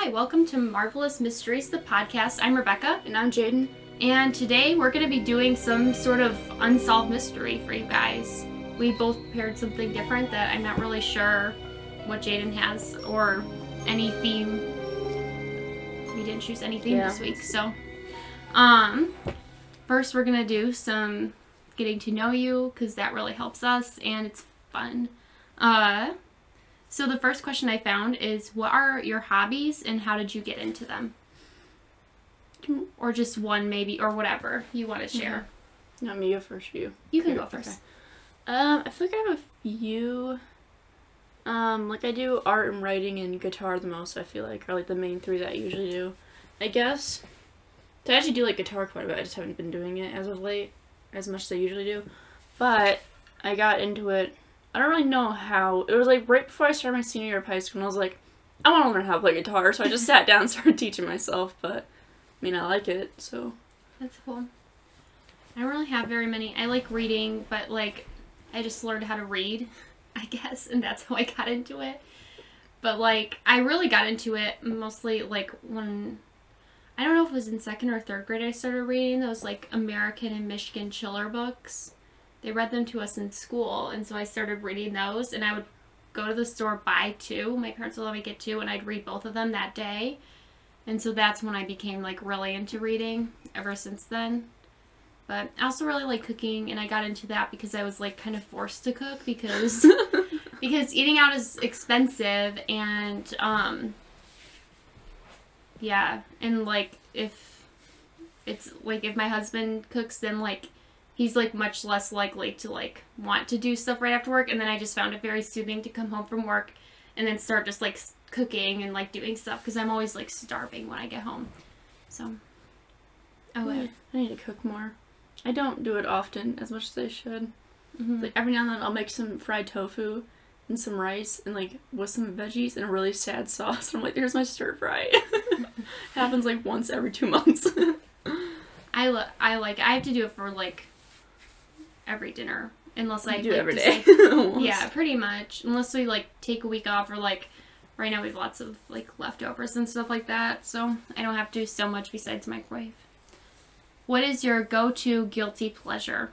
Hi, welcome to Marvelous Mysteries, the podcast. I'm Rebecca. And I'm Jaden. And today we're going to be doing some sort of unsolved mystery for you guys. We both prepared something different that I'm not really sure what Jaden has or any theme. We didn't choose any theme this week, so. First we're going to do some getting to know you because that really helps us and it's fun. So the first question I found is, what are your hobbies and how did you get into them? Or just one maybe, or whatever you want to share. Not me, you first, you. You can go first. Okay. I feel like I have a few. I do art and writing and guitar the most, I feel like, are like the main three that I usually do. I guess. I actually do like guitar quite a bit, I just haven't been doing it as of late, as much as I usually do. But I got into it. I don't really know how. It was like right before I started my senior year of high school, and I was like, I want to learn how to play guitar, so I just sat down and started teaching myself, but, I mean, I like it, so. That's cool. I don't really have very many. I like reading, but, I just learned how to read, I guess, and that's how I got into it. But, I really got into it mostly, when, I don't know if it was in 2nd or 3rd grade I started reading those, American and Michigan Chiller books. They read them to us in school, and so I started reading those, and I would go to the store, buy 2. My parents would let me get 2, and I'd read both of them that day. And so that's when I became, really into reading ever since then. But I also really like cooking, and I got into that because I was, kind of forced to cook because because eating out is expensive, and, yeah. And, if it's, if my husband cooks, then, he's, much less likely to, want to do stuff right after work. And then I just found it very soothing to come home from work and then start just, cooking and, doing stuff. Because I'm always, starving when I get home. So. Oh, I need to cook more. I don't do it often, as much as I should. Mm-hmm. Every now and then I'll make some fried tofu and some rice and, with some veggies and a really sad sauce. And I'm like, there's my stir fry. Happens, once every 2 months. I have to do it for, every dinner, unless I do every day. Yeah, pretty much. Unless we take a week off, or right now we have lots of leftovers and stuff like that, so I don't have to do so much besides microwave. What is your go-to guilty pleasure?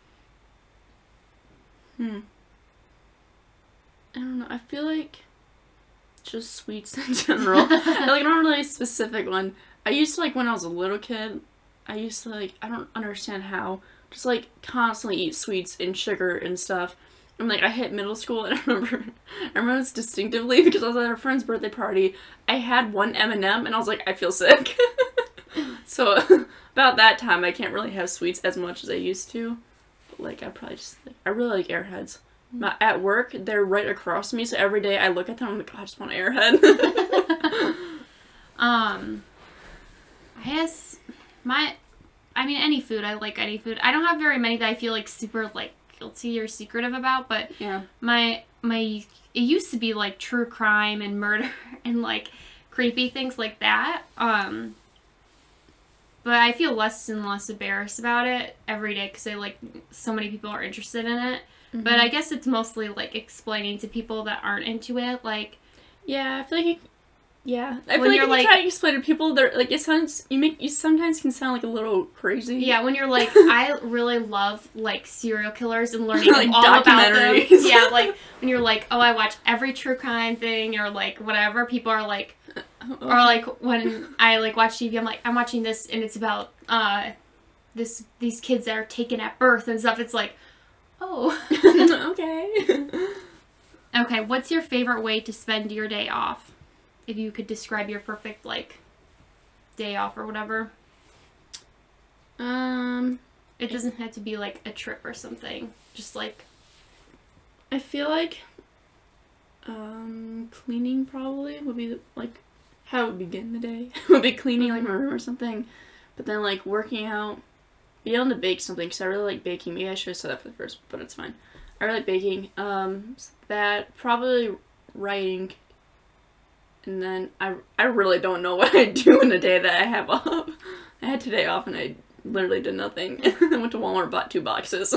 I don't know. I feel like just sweets in general. I don't really specific one. I used to when I was a little kid. I used to I don't understand how. Just, constantly eat sweets and sugar and stuff. And, I hit middle school, and I remember this distinctively because I was at a friend's birthday party. I had one M&M, and I was like, I feel sick. So, about that time, I can't really have sweets as much as I used to. But, I probably just, I really like Airheads. At work, they're right across me, so every day I look at them, I'm like, oh, I just want an Airhead. I guess any food. I like any food. I don't have very many that I feel super guilty or secretive about, but yeah. It used to be true crime and murder and creepy things like that. But I feel less and less embarrassed about it every day because so many people are interested in it. Mm-hmm. But I guess it's mostly explaining to people that aren't into it. Yeah, I feel like I feel like if you try to explain to people, they're it sounds you sometimes can sound a little crazy. Yeah, when you're I really love serial killers and learning all about them. Yeah, when you're oh, I watch every true crime thing or whatever. People are okay. Or when I watch TV, I'm watching this and it's about these kids that are taken at birth and stuff. It's oh. Okay. Okay, what's your favorite way to spend your day off? If you could describe your perfect, day off or whatever. It doesn't have to be, a trip or something. Just, I feel cleaning probably would be, how it would begin the day. Would be cleaning, my room or something. But then, working out. Be able to bake something, because I really like baking. Maybe I should have said that for the first, but it's fine. I really like baking. That, probably writing. And then I really don't know what I do in a day that I have off. I had today off and I literally did nothing. I went to Walmart and bought 2 boxes.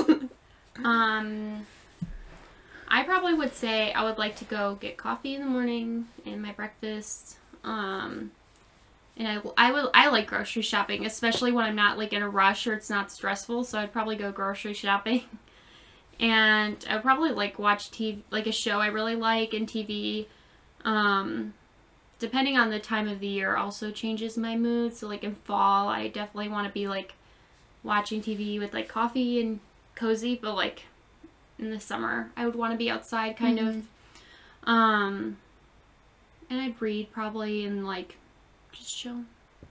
I probably would say I would like to go get coffee in the morning and my breakfast. And I like grocery shopping, especially when I'm not like in a rush or it's not stressful. So I'd probably go grocery shopping, and I'd probably like watch TV, like a show I really like in TV. Depending on the time of the year, also changes my mood. So like in fall, I definitely want to be like watching TV with like coffee and cozy, but like in the summer, I would want to be outside kind of. And I'd read probably and like just chill.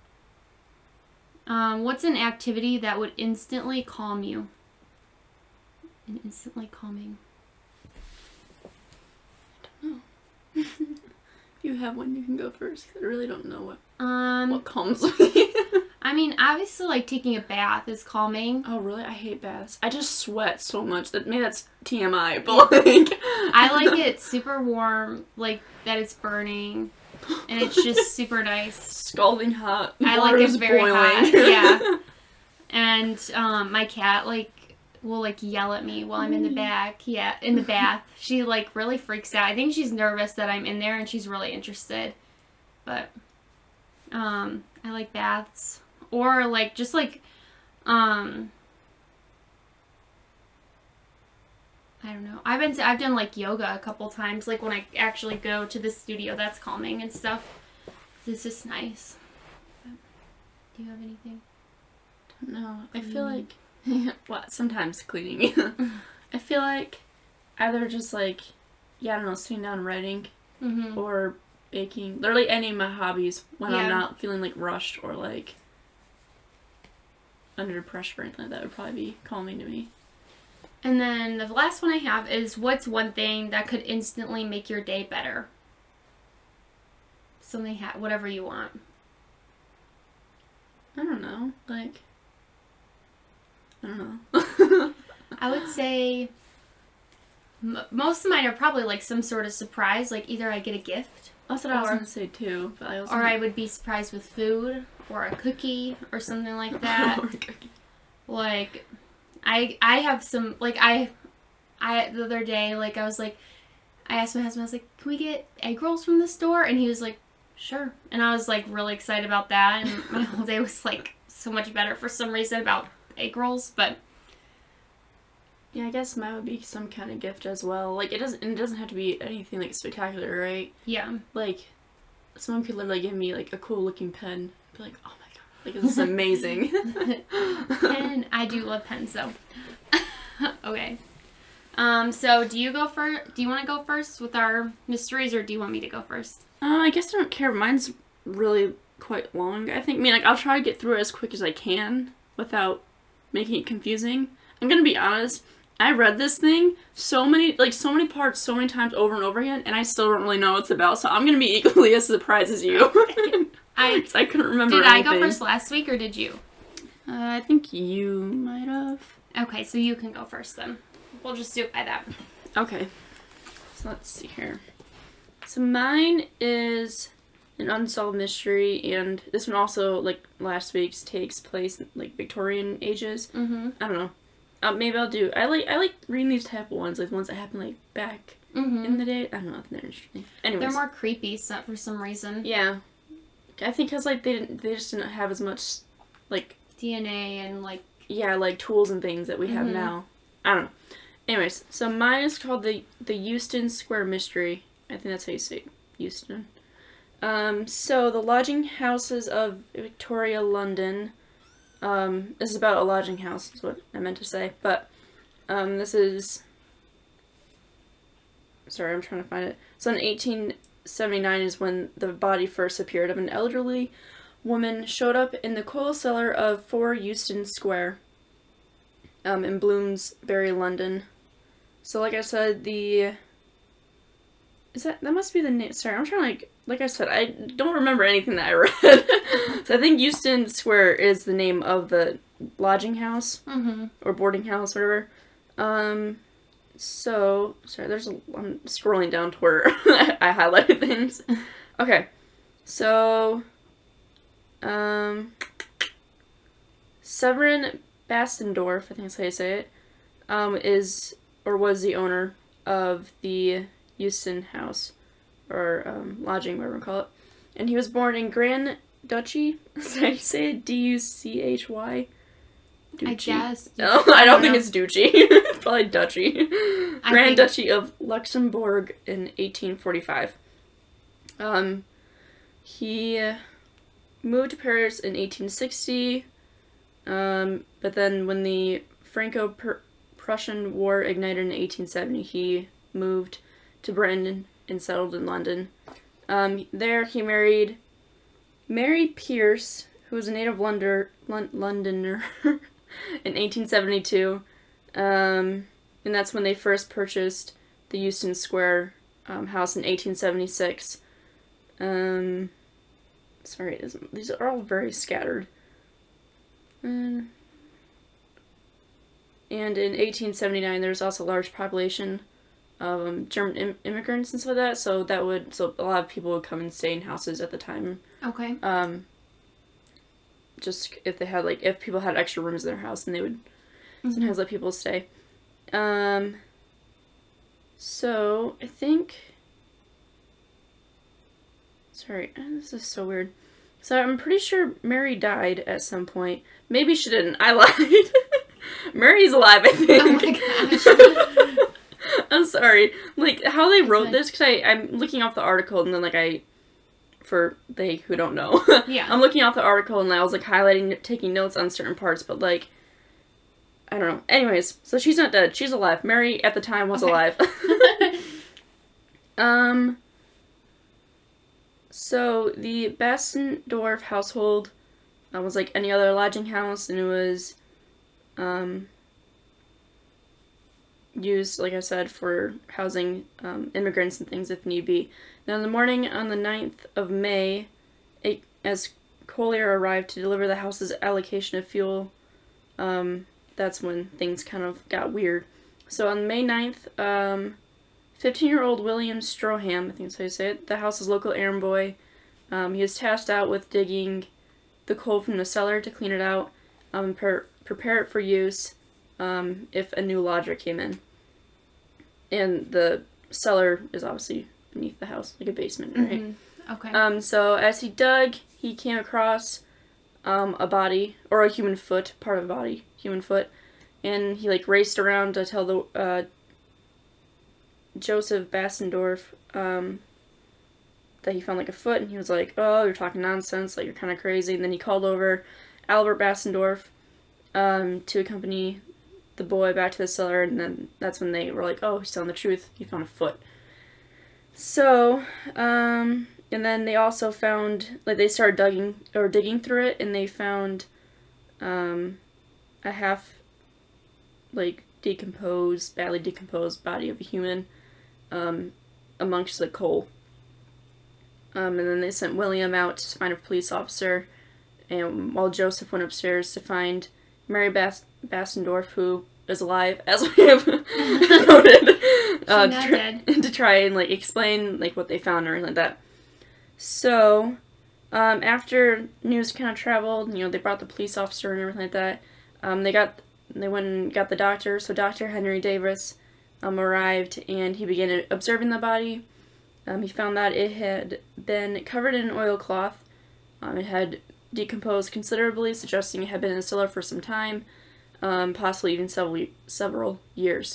What's an activity that would instantly calm you? And instantly calming. I don't know. You have one, you can go first. I really don't know what calms me. I mean, obviously, like taking a bath is calming. Oh, really? I hate baths. I just sweat so much that maybe that's TMI, but like I like it super warm, like that it's burning, and it's just super nice. Scalding hot. I like it very boiling. hot. Yeah. And my cat will like yell at me while I'm in the bath. Yeah, in the bath. She like really freaks out. I think she's nervous that I'm in there and she's really interested. But I like baths. Or like just like I don't know. I've done like yoga a couple times, like when I actually go to the studio. That's calming and stuff. It's just nice. But, do you have anything? No, I feel like well, sometimes cleaning. I feel like either just like I don't know, sitting down and writing or baking. Literally any of my hobbies when I'm not feeling like rushed or like under pressure or anything like that would probably be calming to me. And then the last one I have is, what's one thing that could instantly make your day better? Something, whatever you want. I don't know. Like, I don't know. I would say most of mine are probably like some sort of surprise. Like either I get a gift. That's what I was going to say too. But I would be surprised with food or a cookie or something like that. Like, I have some, like, I the other day, like, I was like, I asked my husband, I was like, can we get egg rolls from the store? And he was like, sure. And I was, like, really excited about that. And my whole day was, like, so much better for some reason about egg rolls. But yeah, I guess mine would be some kind of gift as well. Like, it doesn't have to be anything, like, spectacular, right? Yeah. Like, someone could literally give me, like, a cool-looking pen. Be like, oh my god, like, this is amazing. Pen. I do love pens, though. Okay. So do you want to go first with our mysteries, or do you want me to go first? I guess I don't care. Mine's really quite long. I think, I'll try to get through it as quick as I can without making it confusing. I'm gonna be honest. I read this thing so many parts so many times over and over again, and I still don't really know what it's about. So I'm gonna be equally as surprised as you. I couldn't remember. Did I go first last week, or did you? I think you might have. Okay, so you can go first then. We'll just do it by that. Okay. So let's see here. So mine is an unsolved mystery, and this one also, like last week's, takes place in, like, Victorian ages. Mm-hmm. I don't know. Maybe I'll do. I like reading these type of ones, like ones that happen like back in the day. I don't know if they're interesting. Anyways, they're more creepy, for some reason. Yeah, I think because like they just didn't have as much like DNA and like like tools and things that we have now. I don't know. Anyways, so mine is called the Euston Square Mystery. I think that's how you say it, Euston. So the lodging houses of Victoria, London. This is about a lodging house, is what I meant to say. But, this is... Sorry, I'm trying to find it. So in 1879 is when the body first appeared of an elderly woman showed up in the coal cellar of 4 Euston Square, in Bloomsbury, London. So like I said, that must be the name. Sorry, I'm trying to, like I said, I don't remember anything that I read. So I think Euston Square is the name of the lodging house. Or boarding house, whatever. So, sorry, I'm scrolling down to where I highlighted things. Okay. So, Severin Bastendorf, I think that's how you say it, was the owner of the Euston House, or lodging, whatever we call it. And he was born in Grand Duchy. Is that how you say it? Duchy? I guess. No, I don't think it's Duchy. It's probably Duchy. Grand Duchy of Luxembourg in 1845. He moved to Paris in 1860, but then when the Franco-Prussian War ignited in 1870, he moved to Britain and settled in London. There he married Mary Pierce, who was a native Londoner in 1872, and that's when they first purchased the Euston Square house in 1876. Sorry, these are all very scattered. And in 1879, there was also a large population of German immigrants and stuff like that. So a lot of people would come and stay in houses at the time. Okay. Just if people had extra rooms in their house, then they would sometimes let people stay. So I think. Sorry, this is so weird. So I'm pretty sure Mary died at some point. Maybe she didn't. I lied. Mary's alive, I think. Oh my gosh. I'm sorry. Like, how they wrote this, because I'm looking off the article, and then, for they who don't know. Yeah. I'm looking off the article, and I was, taking notes on certain parts, but, I don't know. Anyways, so she's not dead. She's alive. Mary, at the time, was alive. So, the Bassendorf household was like any other lodging house, and it was used, like I said, for housing immigrants and things if need be. Now, in the morning on the 9th of May, as Collier arrived to deliver the house's allocation of fuel, that's when things kind of got weird. So, on May 9th, 15-year-old William Stroham, I think that's how you say it, the house's local errand boy, he was tasked out with digging the coal from the cellar to clean it out and prepare it for use if a new lodger came in. And the cellar is obviously beneath the house, like a basement, right? Mm-hmm. Okay. So as he dug, he came across a body, or a human foot, part of a body, human foot, and he raced around to tell the Joseph Bassendorf that he found a foot, and he was like, "Oh, you're talking nonsense, you're kind of crazy." And then he called over Albert Bassendorf to accompany the boy back to the cellar, and then that's when they were like, "Oh, he's telling the truth, he found a foot." So, and then they also found, they started digging through it, and they found a half, badly decomposed body of a human amongst the coal. And then they sent William out to find a police officer, and while Joseph went upstairs to find Mary Bassendorf, who is alive, as we have noted, to try and explain what they found or anything like that. So, after news kind of traveled, they brought the police officer and everything like that. They went and got the doctor. So Dr. Henry Davis arrived, and he began observing the body. He found that it had been covered in oilcloth. It had decomposed considerably, suggesting it had been in the cellar for some time, possibly even several years.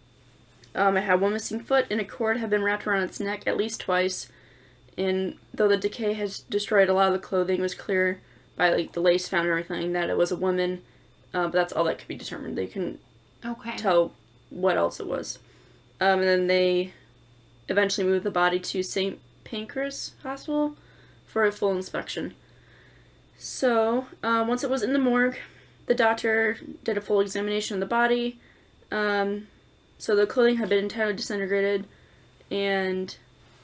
It had one missing foot, and a cord had been wrapped around its neck at least twice. And though the decay has destroyed a lot of the clothing, it was clear by the lace found and everything that it was a woman. But that's all that could be determined. They couldn't tell what else it was. And then they eventually moved the body to St. Pancras Hospital for a full inspection. So, once it was in the morgue, the doctor did a full examination of the body. So the clothing had been entirely disintegrated, and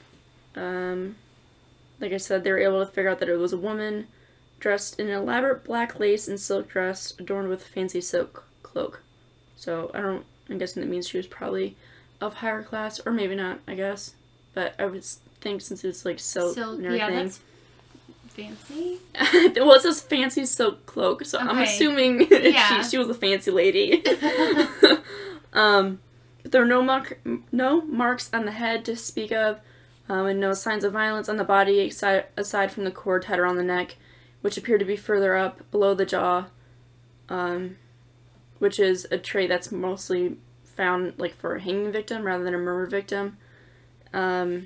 like I said, they were able to figure out that it was a woman dressed in an elaborate black lace and silk dress adorned with a fancy silk cloak. So I'm guessing that means she was probably of higher class, or maybe not, I guess. But I would think since it's silk and everything. Yeah, that's fancy. Well, it says fancy silk cloak, so I'm assuming she was a fancy lady. But there were no marks on the head to speak of. and no signs of violence on the body aside from the cord tied around the neck, which appeared to be further up below the jaw, which is a trait that's mostly found like for a hanging victim rather than a murder victim. And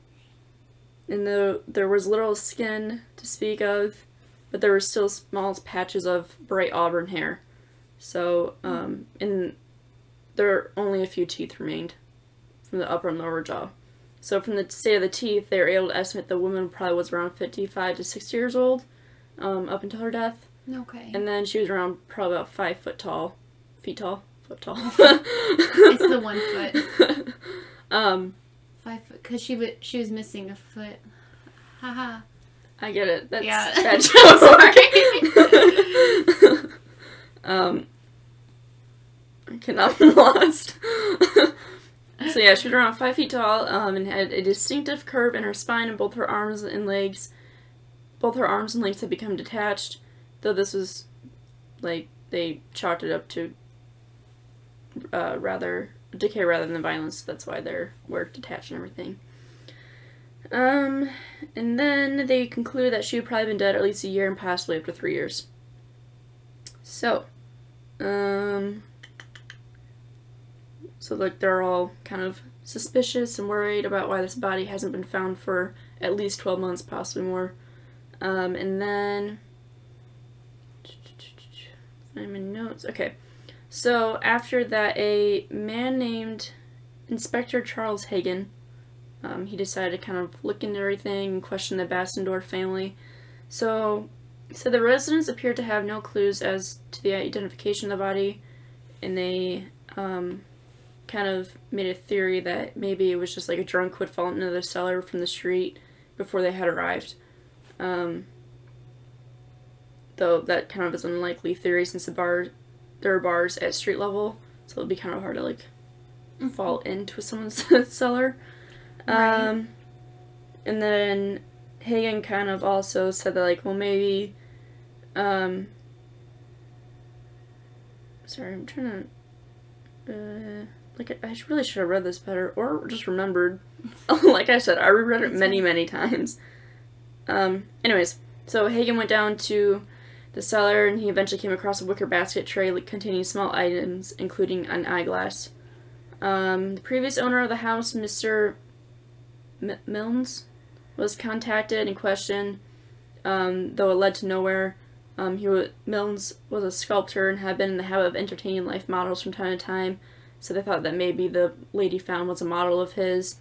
there was little skin to speak of, but there were still small patches of bright auburn hair. So, and there only a few teeth remained from the upper and lower jaw. So from the state of the teeth, they were able to estimate the woman probably was around 55 to 60 years old, up until her death. Okay. And then she was around probably about 5 foot tall. Foot tall. It's the 1 foot. 5 foot, because she was missing a foot. Haha. I get it. That's yeah. bad joke. I cannot be lost. So yeah, she was around 5 feet tall, and had a distinctive curve in her spine, and both her arms and legs. Both her arms and legs had become detached, though this was, like, they chalked it up to rather decay rather than violence. That's why they were detached and everything. And then they conclude that she had probably been dead at least a year and possibly up to 3 years. So, like, they're all kind of suspicious and worried about why this body hasn't been found for at least 12 months, possibly more. And then, find my notes. Okay. So, after that, a man named Inspector Charles Hagen, he decided to kind of look into everything and question the Bassendorf family. So the residents appeared to have no clues as to the identification of the body, and they kind of made a theory that maybe it was just like a drunk who had fallen into the cellar from the street before they had arrived. Though that kind of is an unlikely theory since there are bars at street level, so it'd be kind of hard to like fall into someone's cellar. Right. And then Hagen kind of also said that, like, well, maybe, sorry, I'm trying to, like, I really should have read this better, or just remembered. Like I said, I reread it many times. Anyways, so Hagen went down to the cellar, and he eventually came across a wicker basket tray containing small items, including an eyeglass. The previous owner of the house, Mr. Milnes, was contacted and questioned, though it led to nowhere. Milnes was a sculptor and had been in the habit of entertaining life models from time to time, so they thought that maybe the lady found was a model of his.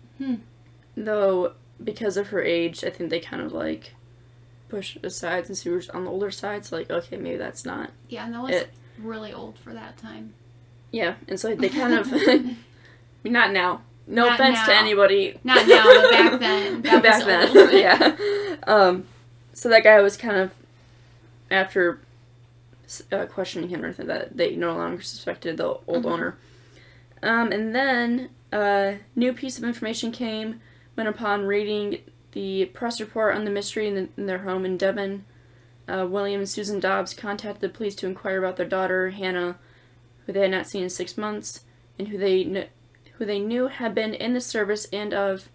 Though, because of her age, I think they kind of, like, pushed it aside since he was on the older side, so, like, okay, maybe that's not Yeah, and that was really old for that time. Yeah, and so they kind of... not now. No Not offense now. to anybody. Not now, but back then. Back then, yeah. So that guy was kind of, after questioning him, or that they no longer suspected the old owner. And then a new piece of information came when, upon reading the press report on the mystery in their home in Devon, William and Susan Dobbs contacted the police to inquire about their daughter, Hannah, who they had not seen in 6 months, and who they knew had been in the service of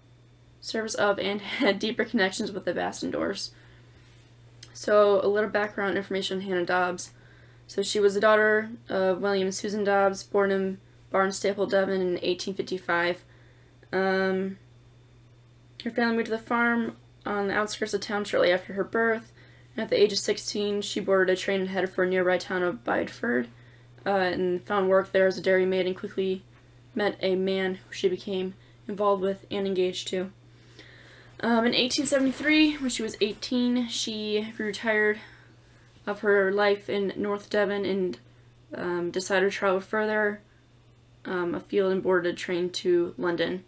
and had deeper connections with the Bassendorfs. So, a little background information on Hannah Dobbs. So, she was the daughter of William and Susan Dobbs, born in Barnstaple, Devon in 1855. Her family moved to the farm on the outskirts of town shortly after her birth, and at the age of 16, she boarded a train and headed for a nearby town of Bideford, and found work there as a dairymaid, and quickly met a man who she became involved with and engaged to. In 1873, when she was 18, she grew tired of her life in North Devon and decided to travel further afield and boarded a train to London.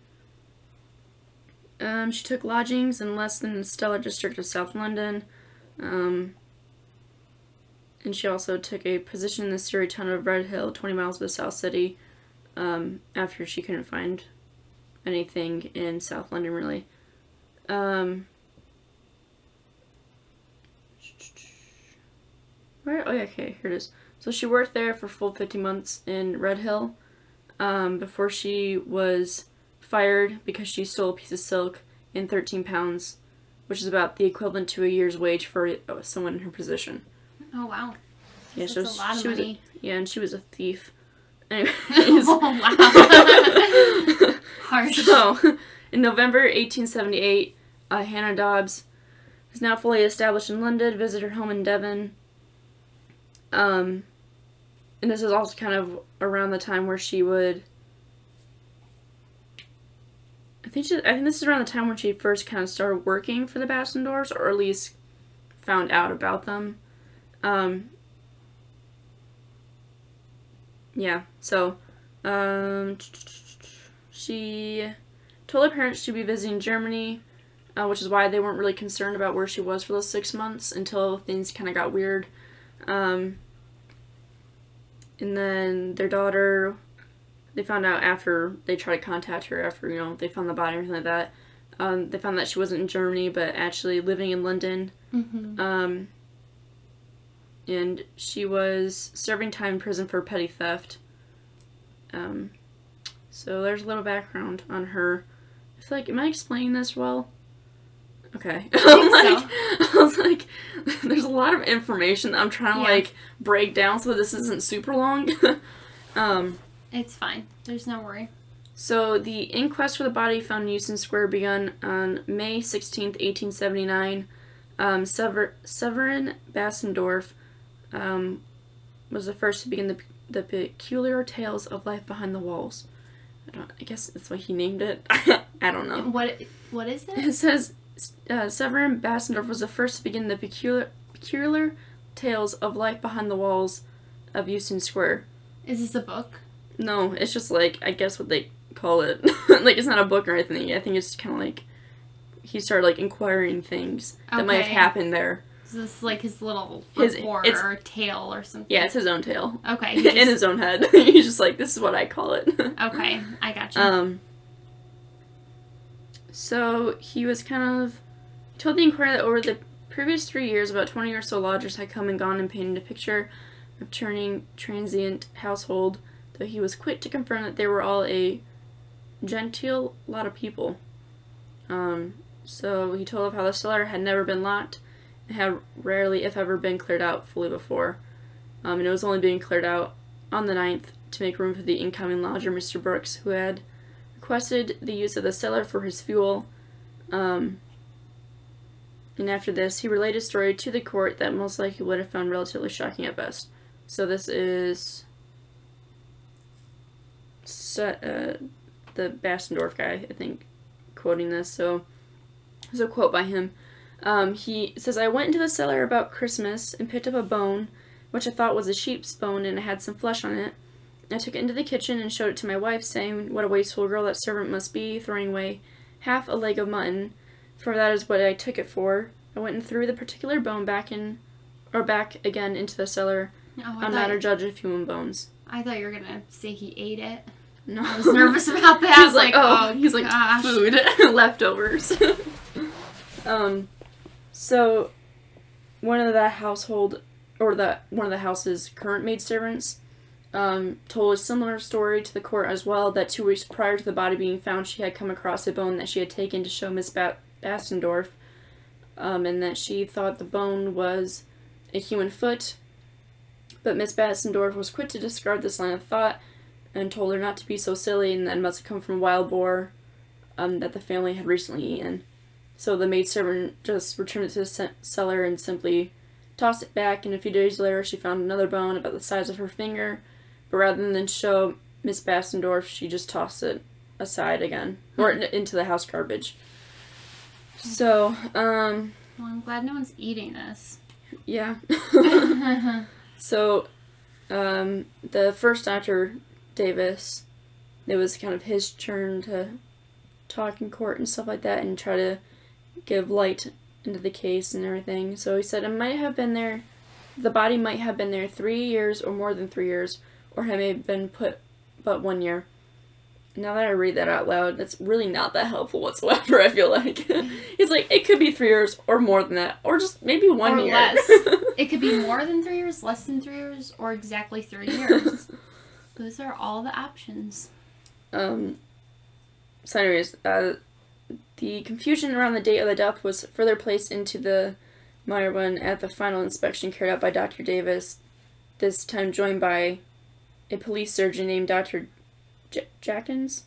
She took lodgings in less than the stellar district of South London, and she also took a position in the Surrey town of Redhill, 20 miles of the South City, after she couldn't find anything in South London, really. Where? Oh, yeah, okay, here it is. So she worked there for full 50 months in Redhill, before she was fired because she stole a piece of silk and 13 pounds, which is about the equivalent to a year's wage for someone in her position. Oh, wow. Yeah, That's a lot of money. And she was a thief. Anyways. Oh, wow. Harsh. So, in November 1878, Hannah Dobbs is now fully established in London, visited her home in Devon. And this is also kind of around the time where she would... I think this is around the time when she first kind of started working for the Bassendorfs, or at least found out about them. Yeah, so, she told her parents she'd be visiting Germany, which is why they weren't really concerned about where she was for those 6 months until things kind of got weird. And then their daughter, they found out after they tried to contact her after, they found the body or anything like that. They found that she wasn't in Germany, but actually living in London. Mm-hmm. And she was serving time in prison for petty theft. So there's a little background on her. I feel like, am I explaining this well? Okay. I was like, there's a lot of information that I'm trying to break down so this isn't super long. It's fine. There's no worry. So the inquest for the body found in Euston Square begun on May 16th, 1879. Severin Bassendorf was the first to begin the peculiar tales of life behind the walls. I guess that's why he named it. I don't know. What is it? It says Severin Bassendorf was the first to begin the peculiar tales of life behind the walls of Euston Square. Is this a book? No, it's just I guess what they call it. It's not a book or anything. I think it's kind of he started inquiring things that might have happened there. Is this his little report or tale or something? Yeah, it's his own tale. Okay. In his own head. He's just this is what I call it. Okay, I gotcha. So he was he told the inquirer that over the previous 3 years, about 20 or so lodgers had come and gone and painted a picture of turning transient household, though he was quick to confirm that they were all a genteel lot of people. So he told of how the cellar had never been locked and had rarely, if ever, been cleared out fully before. And it was only being cleared out on the 9th to make room for the incoming lodger, Mr. Brooks, who had requested the use of the cellar for his fuel. And after this, he related a story to the court that most likely would have found relatively shocking at best. So this is the Bassendorf guy, I think, quoting this. So there's a quote by him. He says, "I went into the cellar about Christmas and picked up a bone, which I thought was a sheep's bone, and it had some flesh on it. I took it into the kitchen and showed it to my wife, saying, 'What a wasteful girl that servant must be, throwing away half a leg of mutton, for that is what I took it for.' I went and threw the particular bone back again into the cellar. I'm not a judge of human bones." I thought you were gonna say he ate it. No. I was nervous about that. He's like, gosh. Food, leftovers. So one of the house's current maidservants told a similar story to the court as well, that 2 weeks prior to the body being found, she had come across a bone that she had taken to show Miss Bassendorf, and that she thought the bone was a human foot, but Miss Bassendorf was quick to discard this line of thought and told her not to be so silly, and that it must have come from a wild boar that the family had recently eaten. So the maidservant just returned it to the cellar and simply tossed it back, and a few days later she found another bone about the size of her finger, but rather than show Miss Bassendorf, she just tossed it aside again, or into the house garbage. So, well, I'm glad no one's eating this. Yeah. So, the first Dr. Davis, it was kind of his turn to talk in court and stuff like that and try to give light into the case and everything. So he said the body might have been there 3 years or more than 3 years, or it may have been put but 1 year. Now that I read that out loud, that's really not that helpful whatsoever, I feel like. It's it could be 3 years or more than that, or just maybe 1 year. Less. It could be more than 3 years, less than 3 years, or exactly 3 years. Those are all the options. So anyways, the confusion around the date of the death was further placed into the mire when at the final inspection carried out by Dr. Davis, this time joined by a police surgeon named Dr. Jackins?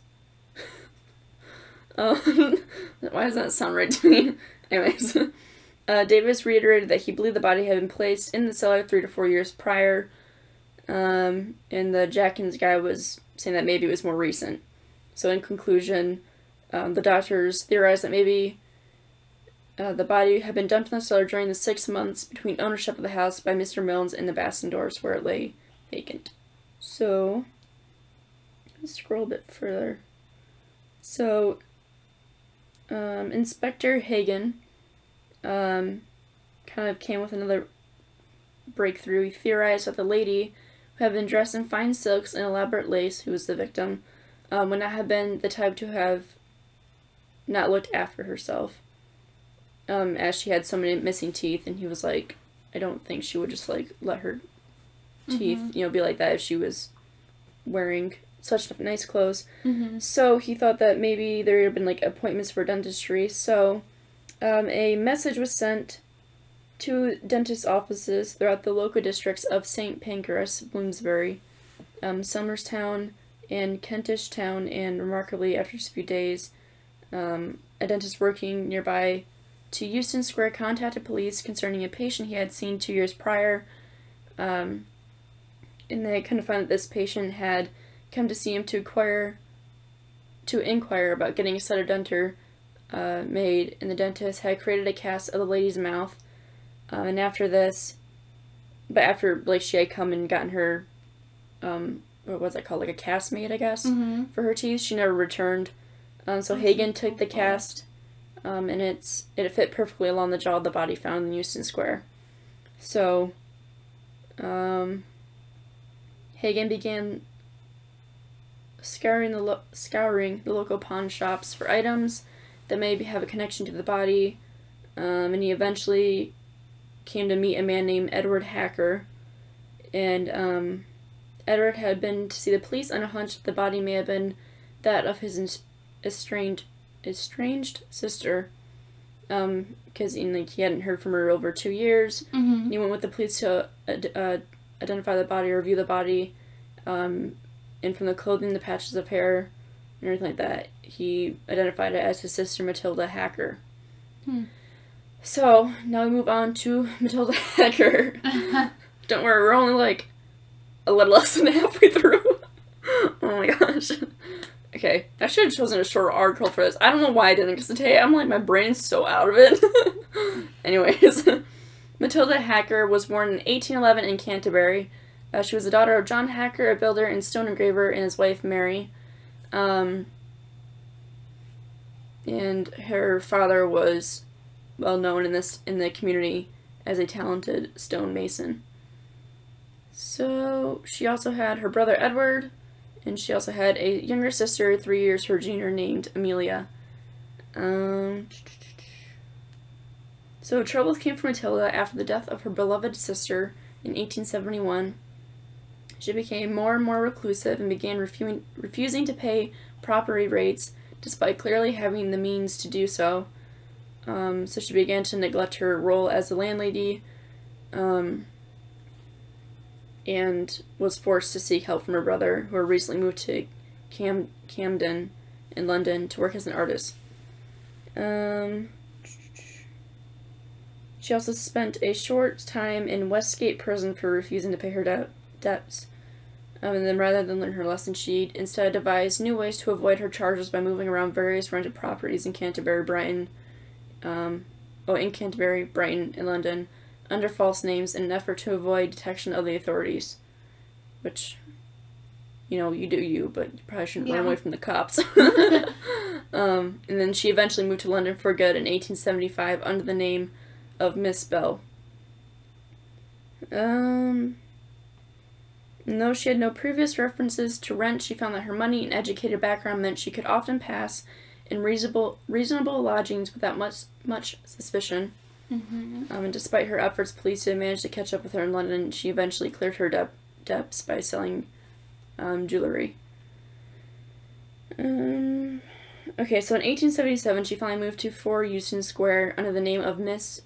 Why does that sound right to me? Anyways, Davis reiterated that he believed the body had been placed in the cellar 3 to 4 years prior, and the Jackins guy was saying that maybe it was more recent. So in conclusion, the doctors theorized that maybe the body had been dumped in the cellar during the 6 months between ownership of the house by Mr. Milnes and the Bassendorfs, where it lay vacant. So, let's scroll a bit further. So, Inspector Hagen kind of came with another breakthrough. He theorized that the lady, who had been dressed in fine silks and elaborate lace, who was the victim, would not have been the type to have not looked after herself, as she had so many missing teeth, and he was like, I don't think she would just, like, let her teeth, be like that if she was wearing such nice clothes. So he thought that maybe there had been, like, appointments for dentistry, so a message was sent to dentist offices throughout the local districts of St. Pancras, Bloomsbury, Somerstown, and Kentish Town, and remarkably, after just a few days, a dentist working nearby to Euston Square contacted police concerning a patient he had seen 2 years prior, and they kind of found that this patient had come to see him to inquire about getting a set of denture made, and the dentist had created a cast of the lady's mouth, and after this, but after, like, she had come and gotten her, what was it called, like a cast made, I guess, for her teeth, she never returned. So Hagen took the cast, and it fit perfectly along the jaw of the body found in Euston Square. So, Hagen began scouring the local pawn shops for items that may have a connection to the body, and he eventually came to meet a man named Edward Hacker, and Edward had been to see the police on a hunch that the body may have been that of his estranged sister, because he hadn't heard from her over 2 years. He went with the police to identify the body, review the body, and from the clothing, the patches of hair, and everything like that, he identified it as his sister Matilda Hacker. So, now we move on to Matilda Hacker. Don't worry, we're only like a little less than halfway through. Oh my gosh. Okay, I should have chosen a shorter article for this. I don't know why I didn't, because today I'm like, my brain's so out of it. Anyways, Matilda Hacker was born in 1811 in Canterbury. She was the daughter of John Hacker, a builder and stone engraver, and his wife Mary. And her father was well known in the community as a talented stonemason. So she also had her brother Edward, and she also had a younger sister, 3 years her junior, named Amelia. So troubles came for Matilda after the death of her beloved sister in 1871. She became more and more reclusive and began refusing to pay property rates, despite clearly having the means to do so. So she began to neglect her role as a landlady, and was forced to seek help from her brother, who had recently moved to Camden in London to work as an artist. She also spent a short time in Westgate Prison for refusing to pay her debts. And then rather than learn her lesson, she instead devised new ways to avoid her charges by moving around various rented properties in Canterbury, Brighton, and London, under false names in an effort to avoid detection of the authorities. Which, you do you, but you probably shouldn't run away from the cops. And then she eventually moved to London for good in 1875 under the name of Miss Bell. And though she had no previous references to rent, she found that her money and educated background meant she could often pass in reasonable lodgings without much suspicion. And despite her efforts, police did manage to catch up with her in London. She eventually cleared her debts by selling jewelry. Okay, so in 1877, she finally moved to 4 Euston Square under the name of Miss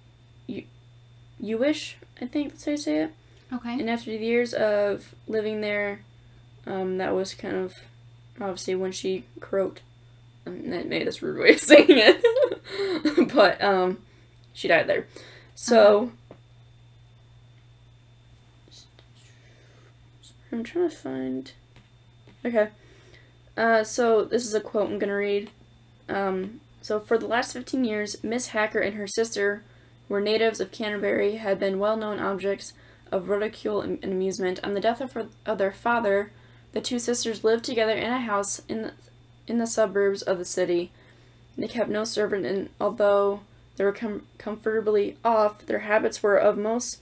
Ewish, I think that's how you say it. Okay. And after years of living there, that was kind of obviously when she croaked. That made this rude way of saying it. But she died there. So I'm trying to find. Okay. So this is a quote I'm gonna read. So for the last 15 years, Miss Hacker and her sister, who were natives of Canterbury, had been well-known objects of ridicule and amusement. On the death of their father, the two sisters lived together in a house in the suburbs of the city. They kept no servant, and although they were comfortably off, their habits were of most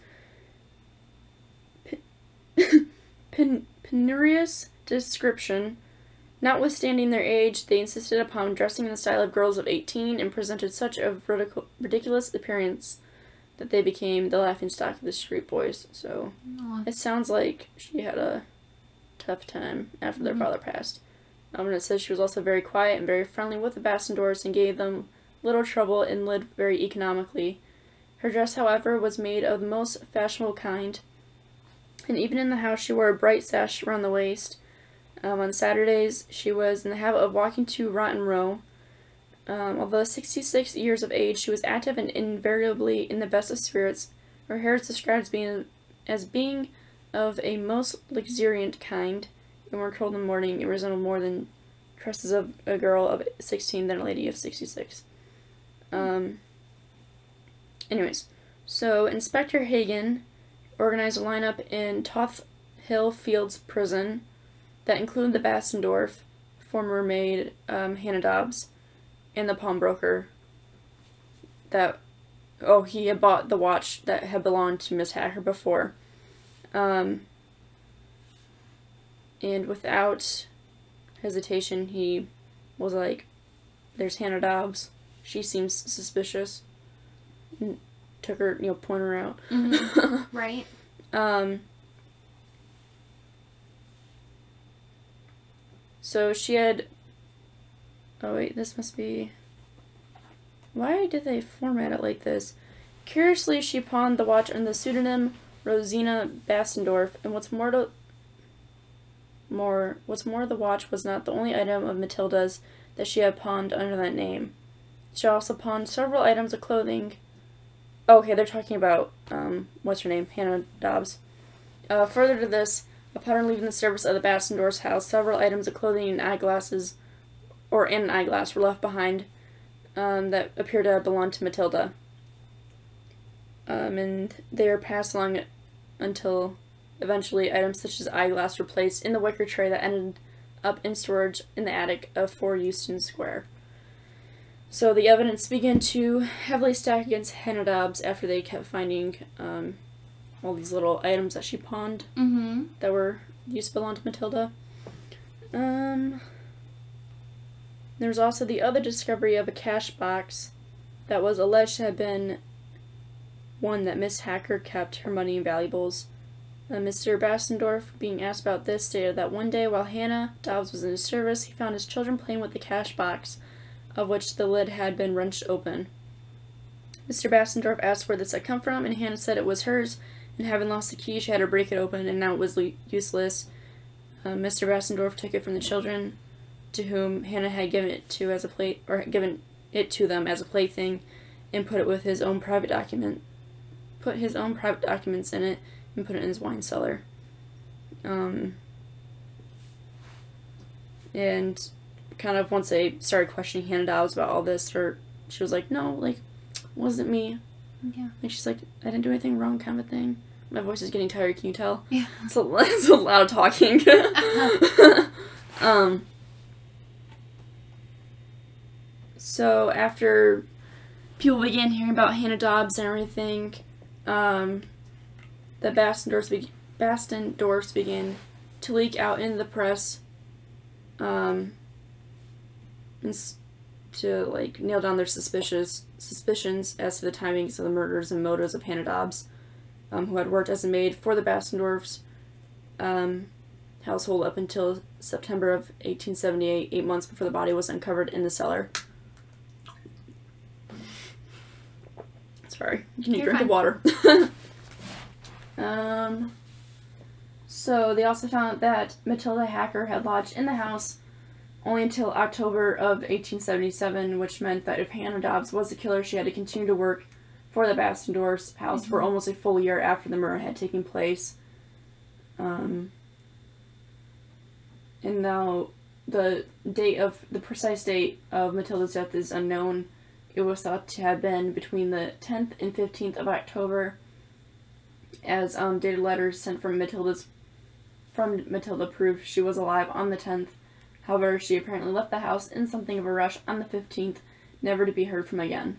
penurious description. Notwithstanding their age, they insisted upon dressing in the style of girls of 18 and presented such a ridiculous appearance that they became the laughingstock of the street boys. So it sounds like she had a tough time after their father passed. And it says she was also very quiet and very friendly with the Bassendorfs and gave them little trouble and lived very economically. Her dress, however, was made of the most fashionable kind, and even in the house she wore a bright sash around the waist. On Saturdays, she was in the habit of walking to Rotten Row. Although 66 years of age, she was active and invariably in the best of spirits. Her hair is described as being of a most luxuriant kind, and when curled in the morning, it resembled more than tresses of a girl of 16 than a lady of 66. Anyways, so Inspector Hagen organized a lineup in Toth Hill Fields Prison that included the Bassendorf, former maid Hannah Dobbs, and the pawnbroker he had bought the watch that had belonged to Miss Hacker before. And without hesitation, he was like, there's Hannah Dobbs. She seems suspicious. And took her, point her out. Mm-hmm. Right. So she had... Oh wait, this must be... Why did they format it like this? Curiously, she pawned the watch under the pseudonym Rosina Bassendorf, and what's more, the watch was not the only item of Matilda's that she had pawned under that name. She also pawned several items of clothing. Okay, they're talking about, what's her name? Hannah Dobbs. Further to this, upon her leaving the service of the Bassendorf's house, several items of clothing and eyeglasses, or an eyeglass, were left behind that appear to have belonged to Matilda. And they were passed along until eventually items such as eyeglass were placed in the wicker tray that ended up in storage in the attic of 4 Euston Square. So the evidence began to heavily stack against Hannah Dobbs after they kept finding all these little items that she pawned that were used to belong to Matilda. There was also the other discovery of a cash box that was alleged to have been one that Miss Hacker kept her money and valuables. Mr. Bassendorf, being asked about this, stated that one day while Hannah Dobbs was in his service, he found his children playing with the cash box, of which the lid had been wrenched open. Mr. Bassendorf asked where this had come from, and Hannah said it was hers, and having lost the key, she had to break it open, and now it was useless. Mr. Bassendorf took it from the children, to whom Hannah had given it to them as a plaything, and put his own private documents in it, and put it in his wine cellar. And kind of once they started questioning Hannah Dobbs about all this, she was like, no, like, wasn't me. Yeah. Like, she's like, I didn't do anything wrong, kind of thing. My voice is getting tired, can you tell? Yeah. It's a loud talking. So after people began hearing about Hannah Dobbs and everything, the Bassendorfs began to leak out into the press, and to like nail down their suspicions as to the timings of the murders and motives of Hannah Dobbs, who had worked as a maid for the Bassendorfs. household up until September of 1878, 8 months before the body was uncovered in the cellar. Sorry, you need a drink of water. So they also found that Matilda Hacker had lodged in the house only until October of 1877, which meant that if Hannah Dobbs was the killer, she had to continue to work for the Bastendorf's house for almost a full year after the murder had taken place. And now the precise date of Matilda's death is unknown. It was thought to have been between the 10th and 15th of October, as dated letters sent from Matilda proved she was alive on the 10th. However, she apparently left the house in something of a rush on the 15th, never to be heard from again.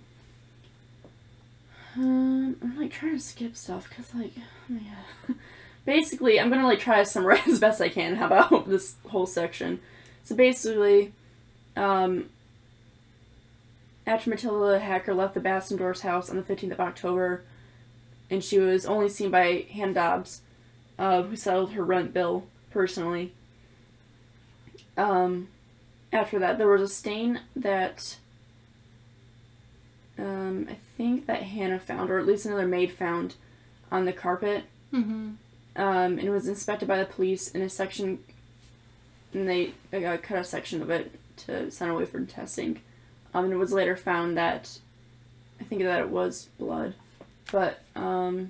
I'm trying to skip stuff because yeah. Basically, I'm gonna try to summarize as best I can about this whole section. So basically, after Matilda Hacker left the Bastendorf's house on the 15th of October, and she was only seen by Hannah Dobbs, who settled her rent bill personally. After that, there was a stain that I think that Hannah found, or at least another maid found, on the carpet. And it was inspected by the police in a section, and they cut a section of it to send away for testing. And it was later found that, I think that it was blood. But, and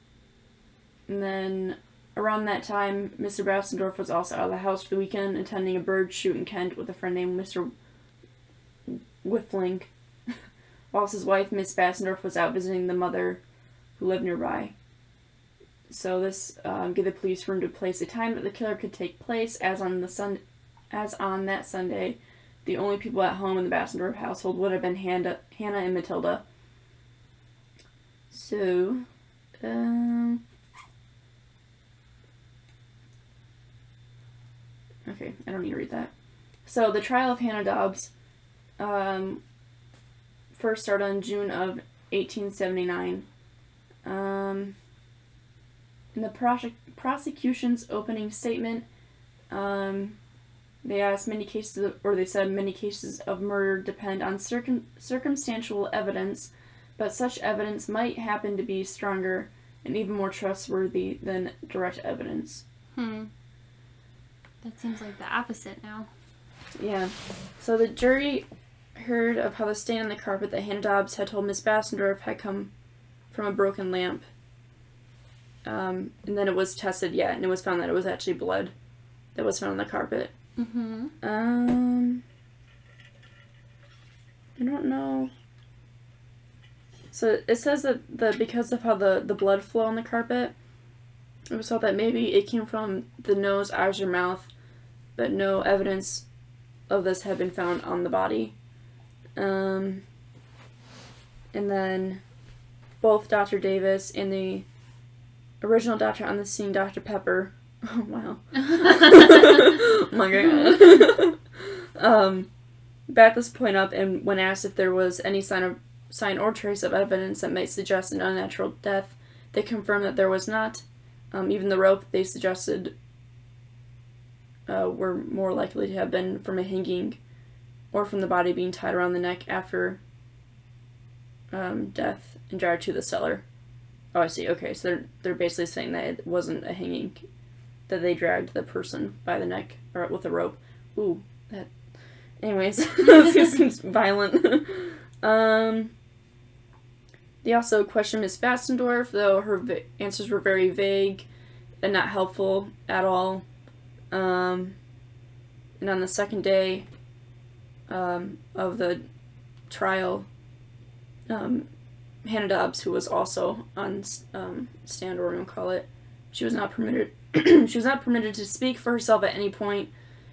then around that time, Mr. Bastendorf was also out of the house for the weekend, attending a bird shoot in Kent with a friend named Mr. Whiffling, whilst his wife, Miss Bastendorf, was out visiting the mother who lived nearby. So this gave the police room to place a time that the killer could take place, as on that Sunday, the only people at home in the Bastendorf household would have been Hannah and Matilda. So, okay, I don't need to read that. So, the trial of Hannah Dobbs first started in June of 1879. In the prosecution's opening statement, they asked they said many cases of murder depend on circumstantial evidence, but such evidence might happen to be stronger and even more trustworthy than direct evidence. That seems like the opposite now. Yeah. So the jury heard of how the stain on the carpet that Hannah Dobbs had told Miss Bastendorf had come from a broken lamp. And then it was tested, and it was found that it was actually blood that was found on the carpet. I don't know. So it says that because of how the blood flow on the carpet, it was thought that maybe it came from the nose, eyes, or mouth, but no evidence of this had been found on the body. And then both Dr. Davis and the original doctor on the scene, Dr. Pepper. Oh, wow. Oh my god. Backed this point up, and when asked if there was any sign or trace of evidence that might suggest an unnatural death, they confirmed that there was not. Even the rope they suggested were more likely to have been from a hanging or from the body being tied around the neck after death and dragged to the cellar. Oh, I see. Okay, so they're basically saying that it wasn't a hanging, that they dragged the person by the neck or with a rope. Ooh, that. Anyways, this seems violent. They also questioned Miss Bastendorf, though her answers were very vague and not helpful at all. And on the second day of the trial, Hannah Dobbs, who was also on stand, or whatever you call it, she was not permitted. She was not permitted to speak for herself at any point,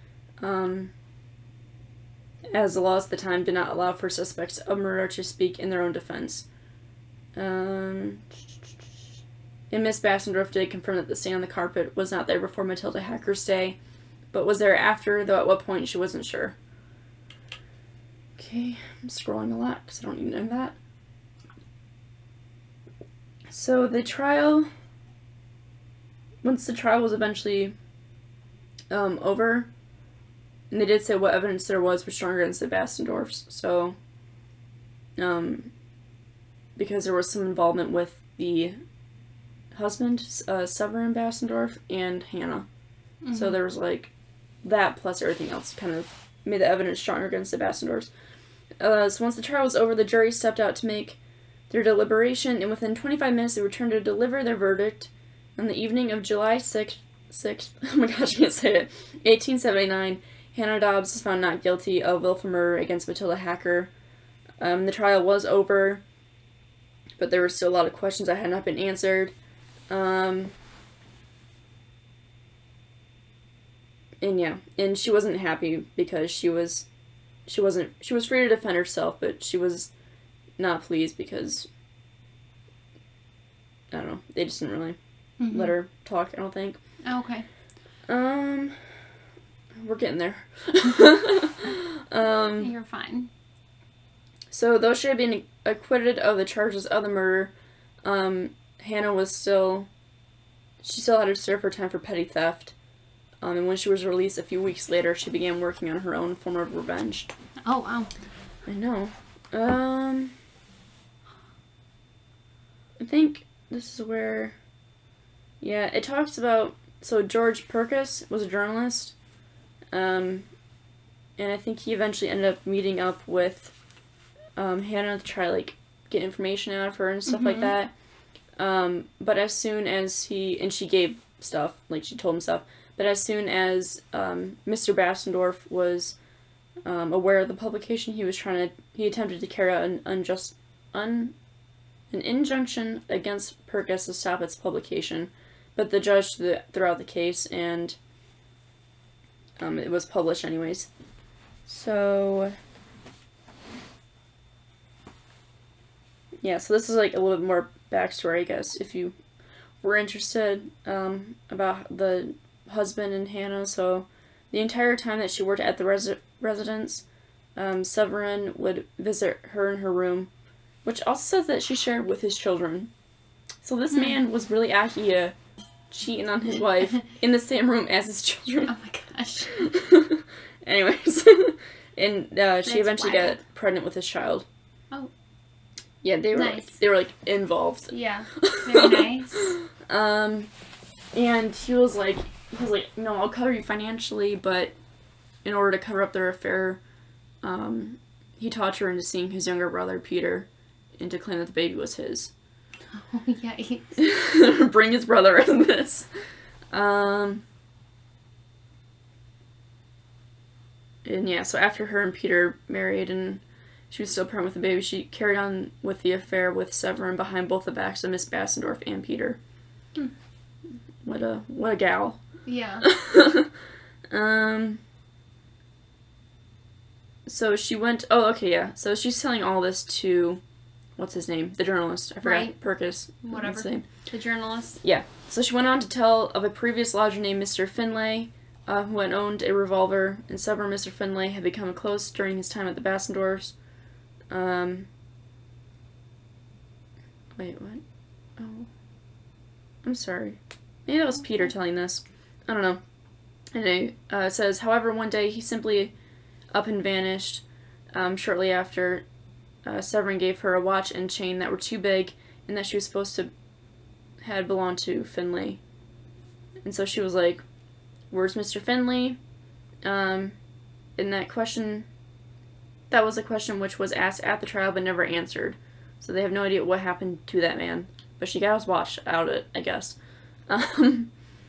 as the laws at the time did not allow for suspects of murder to speak in their own defense. And Miss Bastendorf did confirm that the stain on the carpet was not there before Matilda Hacker's day, but was there after, though at what point she wasn't sure. Okay, I'm scrolling a lot because I don't need to know that. So the trial, once the trial was eventually over. And they did say what evidence there was stronger against the Bassendorfs. So, because there was some involvement with the husband, Severin Bassendorf, and Hannah. Mm-hmm. So there was, like, that plus everything else kind of made the evidence stronger against the Bassendorfs. So once the trial was over, the jury stepped out to make their deliberation, and within 25 minutes they returned to deliver their verdict. On the evening of July 6th, oh my gosh, I can't say it, 1879, Hannah Dobbs was found not guilty of willful murder against Matilda Hacker. The trial was over, but there were still a lot of questions that had not been answered. And she wasn't happy because she was free to defend herself, but she was not pleased because, I don't know, they just didn't really let her talk, I don't think. Oh, okay. We're getting there. You're fine. So, though she had been acquitted of the charges of the murder, Hannah still had to serve her time for petty theft. And when she was released a few weeks later, she began working on her own form of revenge. Oh, wow. I know. I think this is where... Yeah, it talks about... So, George Purkis was a journalist. And I think he eventually ended up meeting up with Hannah to try, like, get information out of her and stuff like that. But as soon as and she gave stuff, like, she told him stuff. But as soon as Mr. Bassendorf was aware of the publication, he attempted to carry out an injunction against Purkis to stop its publication. But the judge threw out the case, and it was published anyways. So, yeah, so this is like a little bit more backstory, I guess, if you were interested about the husband and Hannah. So, the entire time that she worked at the residence, Severin would visit her in her room, which also says that she shared with his children. So this man was really out here cheating on his wife in the same room as his children. Oh my gosh. Anyways. And she eventually got pregnant with his child. Oh. Yeah, they were nice. like involved. Yeah. Very nice. And he was like, no, I'll cover you financially, but in order to cover up their affair, he talked her into seeing his younger brother, Peter, and to claim that the baby was his. Oh, yikes. Bring his brother in this. And yeah, so after her and Peter married and she was still pregnant with the baby, she carried on with the affair with Severin behind both the backs of Miss Bassendorf and Peter. What a gal. Yeah. So she went... Oh, okay, yeah. So she's telling all this to... What's his name? The journalist. I forgot. Right. Purkis. Whatever. What's his name? The journalist. Yeah. So she went on to tell of a previous lodger named Mr. Finlay, who had owned a revolver, and Severin and Mr. Finlay had become close during his time at the Bassendorfs. Wait, what? Oh. I'm sorry. Maybe that was Peter telling this. I don't know. Anyway, it says, however, one day he simply up and vanished. Shortly after, Severin gave her a watch and chain that were too big and that she was supposed to had belonged to Finlay. And so she was like, where's Mr. Finlay? And that was a question which was asked at the trial but never answered. So they have no idea what happened to that man. But she got his watch out of it, I guess. And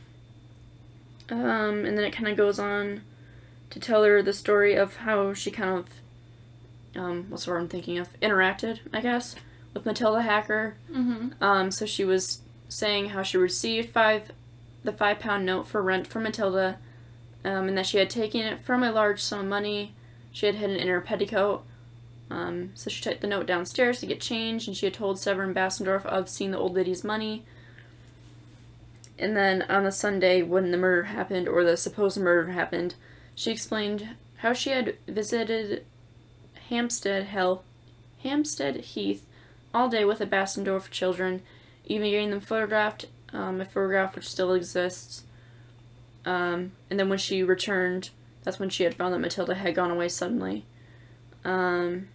then it kind of goes on to tell her the story of how she kind of, what's the word I'm thinking of? Interacted, I guess, with Matilda Hacker. Mm-hmm. So she was saying how she received the £5 note for rent from Matilda, and that she had taken it from a large sum of money she had hidden in her petticoat. So she took the note downstairs to get change, and she had told Severin Bassendorf of seeing the old lady's money. And then on the Sunday when the murder happened, or the supposed murder happened, she explained how she had visited Hampstead Heath all day with the Bassendorf children, even getting them photographed, a photograph which still exists. And then when she returned, that's when she had found that Matilda had gone away suddenly. And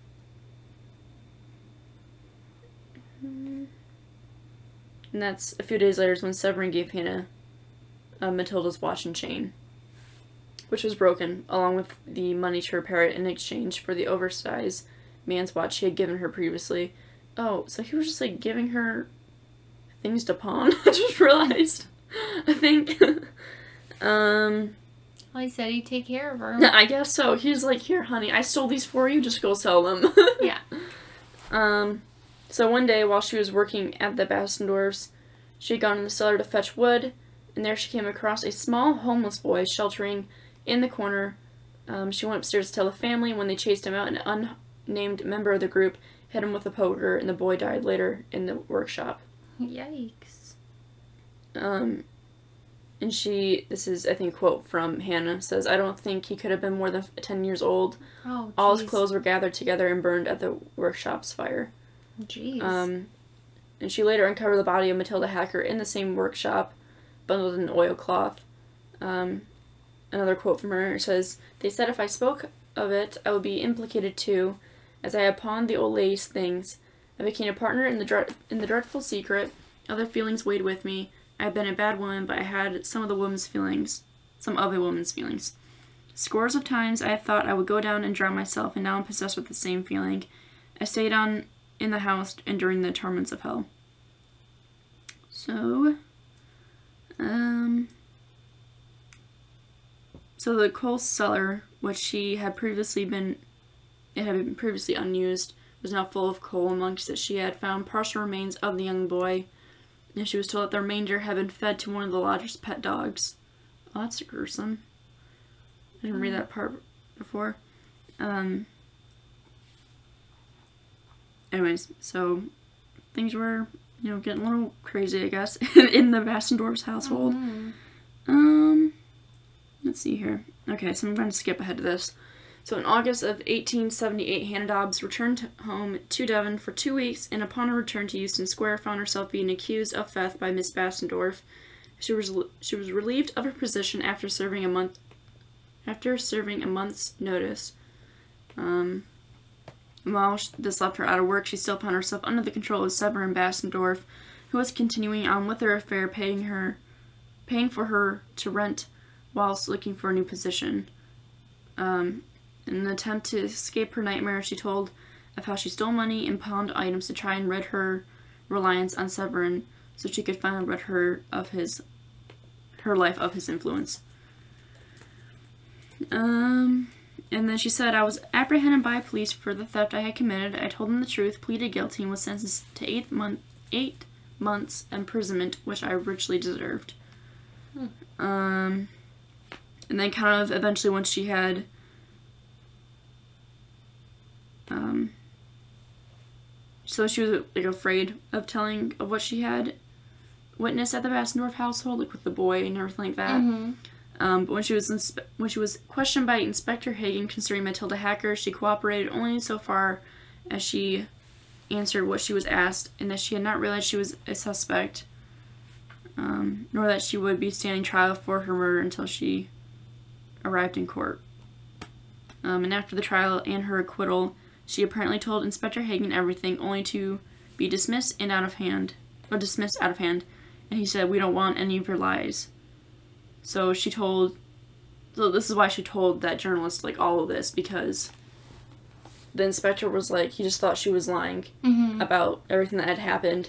that's a few days later is when Severin gave Hannah Matilda's watch and chain, which was broken, along with the money to repair it in exchange for the oversized man's watch he had given her previously. Oh, so he was just, like, giving her things to pawn? I just realized. I think. Well, he said he'd take care of her. I guess so. He's like, here, honey, I stole these for you, just go sell them. Yeah. So one day, while she was working at the Bassendorfs, she had gone in the cellar to fetch wood, and there she came across a small homeless boy sheltering in the corner. She went upstairs to tell the family. When they chased him out, an unnamed member of the group hit him with a poker, and the boy died later in the workshop. Yikes. And this is, I think, a quote from Hannah, says, I don't think he could have been more than 10 years old. Oh, geez. All his clothes were gathered together and burned at the workshop's fire. Jeez. And she later uncovered the body of Matilda Hacker in the same workshop, bundled in oilcloth. Another quote from her says, they said if I spoke of it, I would be implicated too, as I had pawned the old lady's things. I became a partner in the dreadful secret. Other feelings weighed with me. I had been a bad woman, but I had some of a woman's feelings. Scores of times I had thought I would go down and drown myself, and now I'm possessed with the same feeling. I stayed on in the house, enduring the torments of hell. So, so the coal cellar, which she had previously been previously unused, was now full of coal, amongst it she had found partial remains of the young boy, and she was told that the remainder had been fed to one of the lodger's pet dogs. Oh, that's gruesome. I didn't read that part before. Anyways, so things were, getting a little crazy, I guess, in the Bassendorf's household. Let's see here. Okay, so I'm going to skip ahead to this. So in August of 1878, Hannah Dobbs returned home to Devon for 2 weeks, and upon her return to Euston Square, found herself being accused of theft by Miss Bassendorf. She was relieved of her position after serving a month's notice. While this left her out of work, she still found herself under the control of Severin Bassendorf, who was continuing on with their affair, paying for her to rent whilst looking for a new position. In an attempt to escape her nightmare, she told of how she stole money and pawned items to try and rid her reliance on Severin, so she could finally rid her life of his influence. And then she said, I was apprehended by police for the theft I had committed. I told them the truth, pleaded guilty, and was sentenced to 8 months imprisonment, which I richly deserved. And then kind of eventually once she had so she was like afraid of telling of what she had witnessed at the Bassendorf household, like with the boy and everything like that. But when she was questioned by Inspector Hagen concerning Matilda Hacker, she cooperated only so far as she answered what she was asked, and that she had not realized she was a suspect, nor that she would be standing trial for her murder until she arrived in court. And after the trial and her acquittal, she apparently told Inspector Hagen everything, only to be dismissed out of hand. And he said, "We don't want any of your lies." So this is why she told that journalist, like, all of this, because the inspector was like, he just thought she was lying about everything that had happened.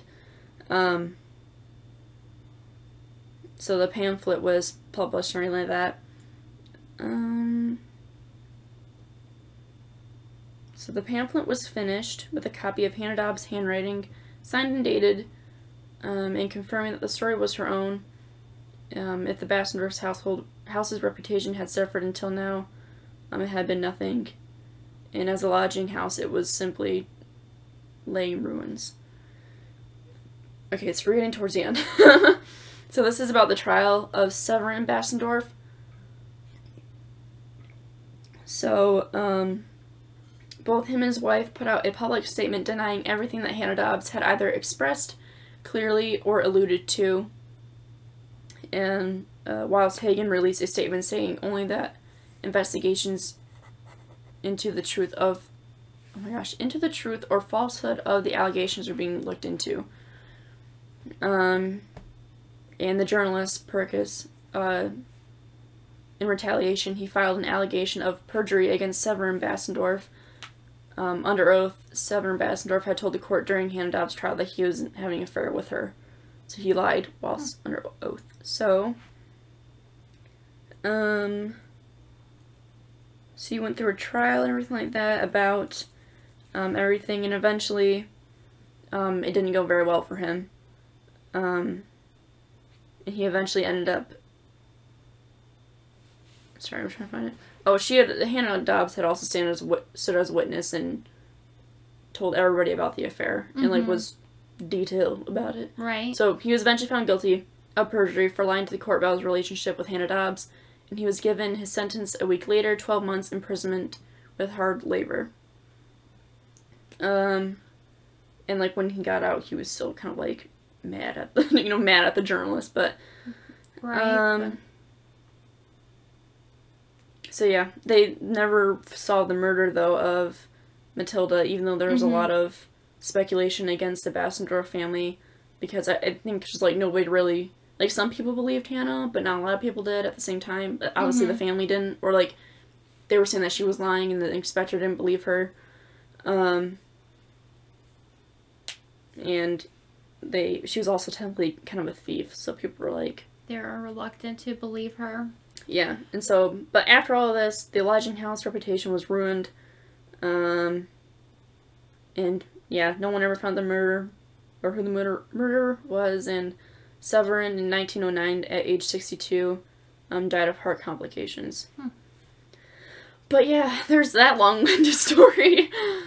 So the pamphlet was published or anything like that. So the pamphlet was finished with a copy of Hannah Dobbs' handwriting, signed and dated, and confirming that the story was her own. If the Bassendorf's house's reputation had suffered until now, it had been nothing. And as a lodging house, it was simply laying ruins. Okay, so we're getting towards the end. So this is about the trial of Severin Bassendorf. So, both him and his wife put out a public statement denying everything that Hannah Dobbs had either expressed clearly or alluded to. And whilst Hagen released a statement saying only that investigations into the truth or falsehood of the allegations are being looked into. And the journalist Perkis, in retaliation, he filed an allegation of perjury against Severin Bassendorf. Under oath, Severin Bassendorf had told the court during Hannah Dobbs' trial that he was having an affair with her. So he lied whilst under oath. So he went through a trial and everything like that about everything, and eventually it didn't go very well for him. And he eventually ended up... Sorry, I'm trying to find it. Hannah Dobbs had also stood as witness and told everybody about the affair, and was detailed about it. Right. So he was eventually found guilty of perjury for lying to the court about his relationship with Hannah Dobbs, and he was given his sentence a week later, 12 months imprisonment with hard labor. And when he got out, he was still kind of mad at the journalist, but right. So yeah, they never solved the murder though of Matilda, even though there was a lot of speculation against the Bassendorf family, because I think just nobody really, some people believed Hannah, but not a lot of people did at the same time. But obviously the family didn't, or they were saying that she was lying and the inspector didn't believe her. And she was also technically kind of a thief, so people were they were reluctant to believe her. Yeah, and so, but after all of this, the Lodging House reputation was ruined, and yeah, no one ever found the murderer, or who the murderer was, and Severin, in 1909, at age 62, died of heart complications. But yeah, there's that long-winded story.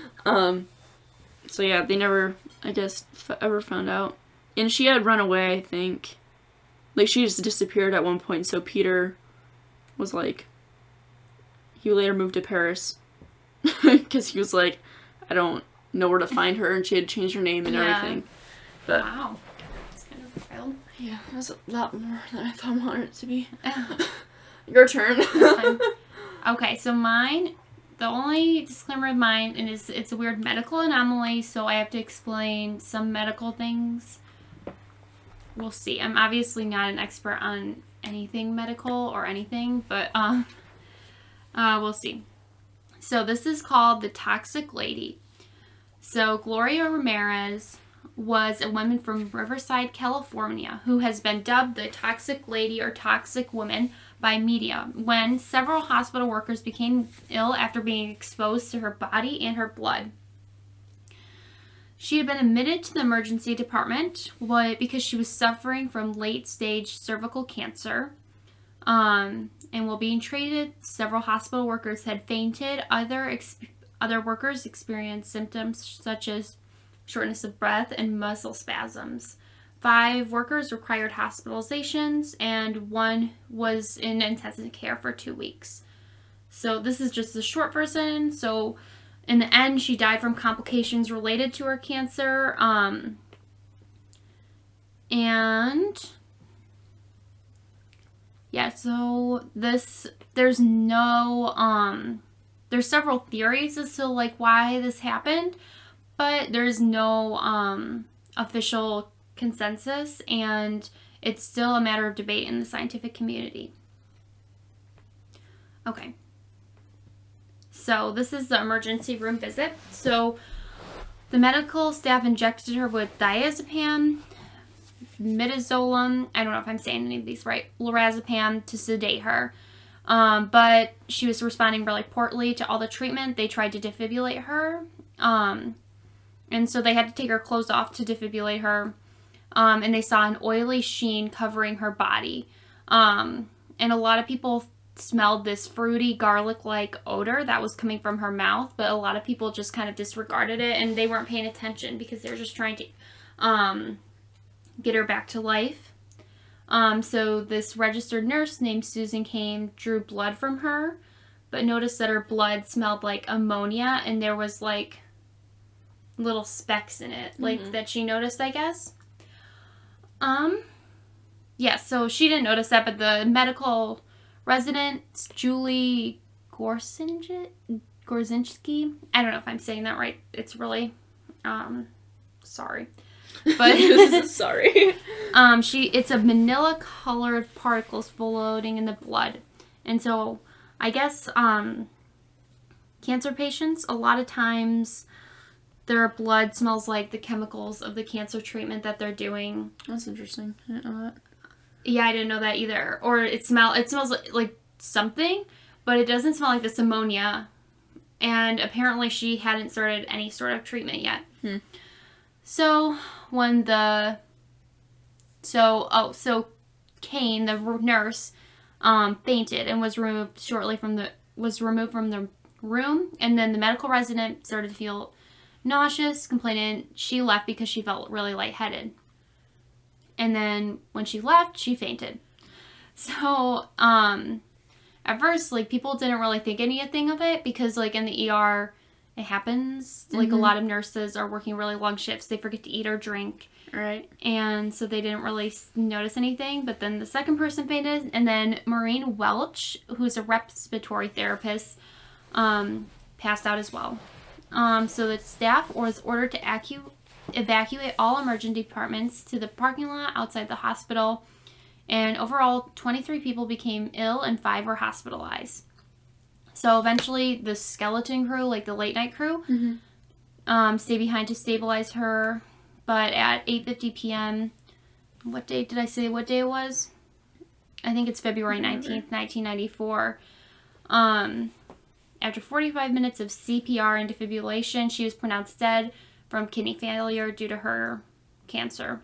So yeah, they never, I guess, ever found out. And she had run away, I think. She just disappeared at one point, so Peter was he later moved to Paris because he was I don't know where to find her, and she had changed her name and everything. But wow, that's kind of wild. Yeah, that's a lot more than I thought I wanted it to be. Your turn. Okay, so mine, the only disclaimer of mine is it's a weird medical anomaly, so I have to explain some medical things. We'll see. I'm obviously not an expert on anything medical or anything, but we'll see. So this is called the Toxic Lady. So Gloria Ramirez was a woman from Riverside, California, who has been dubbed the Toxic Lady or Toxic Woman by media when several hospital workers became ill after being exposed to her body and her blood. She had been admitted to the emergency department because she was suffering from late-stage cervical cancer. And while being treated, several hospital workers had fainted. Other workers experienced symptoms such as shortness of breath and muscle spasms. 5 workers required hospitalizations, and 1 was in intensive care for 2 weeks. So this is just the short version. So in the end, she died from complications related to her cancer. And yeah, so there's several theories as to why this happened, but there's no official consensus, and it's still a matter of debate in the scientific community. Okay. So this is the emergency room visit. So the medical staff injected her with diazepam, midazolam, I don't know if I'm saying any of these right, lorazepam to sedate her. But she was responding really poorly to all the treatment. They tried to defibrillate her. And so they had to take her clothes off to defibrillate her. And they saw an oily sheen covering her body. And a lot of people smelled this fruity garlic-like odor that was coming from her mouth, but a lot of people just kind of disregarded it, and they weren't paying attention because they were just trying to get her back to life. So this registered nurse named Susan came, drew blood from her, but noticed that her blood smelled like ammonia, and there was little specks in it, that she noticed, I guess. Yeah, so she didn't notice that, but the medical resident, Julie Gorsinski, I don't know if I'm saying that right. It's really, sorry. But sorry. it's a manila colored particles floating in the blood. And so I guess cancer patients, a lot of times their blood smells like the chemicals of the cancer treatment that they're doing. That's interesting. I didn't know that. Yeah, I didn't know that either. Or it smells like something, but it doesn't smell like this ammonia. And apparently she hadn't started any sort of treatment yet. So when so Kane, the nurse, fainted and was removed from the room, and then the medical resident started to feel nauseous, complaining. She left because she felt really lightheaded. And then when she left, she fainted. So, at first, like, people didn't really think anything of it because, like, in the ER, it happens. Like, a lot of nurses are working really long shifts. They forget to eat or drink. Right. And so they didn't really notice anything. But then the second person fainted. And then Maureen Welch, who's a respiratory therapist, passed out as well. So the staff was ordered to evacuate all emergency departments to the parking lot outside the hospital. And overall, 23 people became ill and 5 were hospitalized. So eventually, the skeleton crew, like the late night crew, stayed behind to stabilize her. But at 8:50 p.m., what day did I say what day it was? I think it's February 19th, 1994. After 45 minutes of CPR and defibrillation, she was pronounced dead from kidney failure due to her cancer.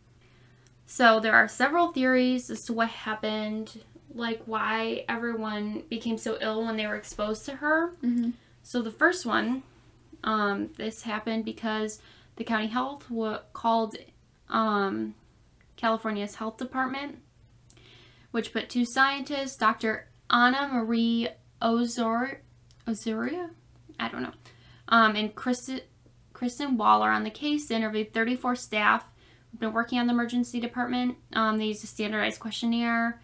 So there are several theories as to what happened, like why everyone became so ill when they were exposed to her. So the first one, this happened because the county health called California's health department, which put 2 scientists, Dr. Anna Marie Ozoria, I don't know, and Kristen Waller on the case. They interviewed 34 staff who've been working on the emergency department. They used a standardized questionnaire.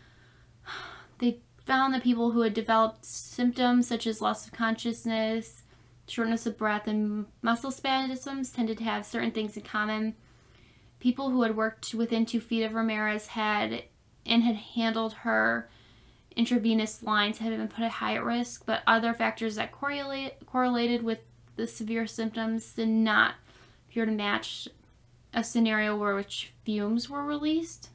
They found that people who had developed symptoms such as loss of consciousness, shortness of breath, and muscle spasms tended to have certain things in common. People who had worked within 2 feet of Ramirez had handled her intravenous lines had been put at high risk, but other factors that correlated with the severe symptoms did not appear to match a scenario where which fumes were released.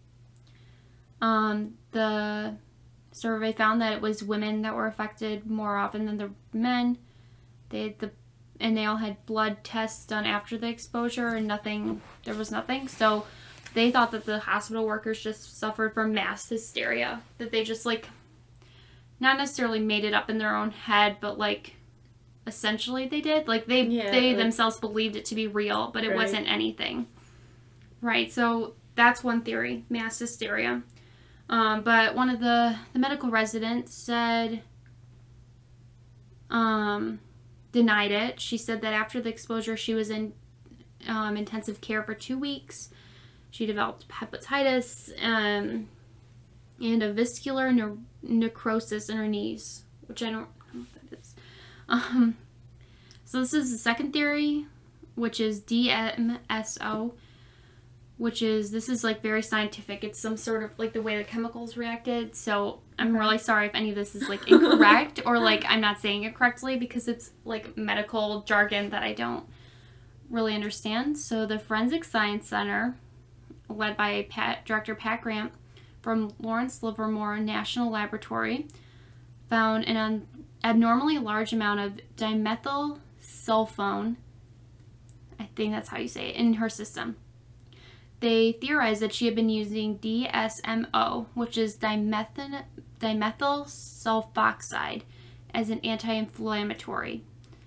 The survey found that it was women that were affected more often than the men. They all had blood tests done after the exposure, and there was nothing. So they thought that the hospital workers just suffered from mass hysteria, that they just, like, not necessarily made it up in their own head, but, like, essentially they did. Like, they themselves believed it to be real, but it wasn't anything. Right, so that's one theory, mass hysteria. But one of the medical residents said, denied it. She said that after the exposure, she was in intensive care for 2 weeks. She developed hepatitis and a vascular necrosis in her knees, which I don't know what that is. So this is the second theory, which is DMSO, this is like very scientific. It's some sort of like the way the chemicals reacted. So I'm really sorry if any of this is like incorrect or like I'm not saying it correctly because it's like medical jargon that I don't really understand. So the Forensic Science Center, led by Director Pat Grant from Lawrence Livermore National Laboratory, found an abnormally large amount of dimethyl sulfone, I think that's how you say it, in her system. They theorized that she had been using DSMO, which is dimethyl sulfoxide, as an anti-inflammatory.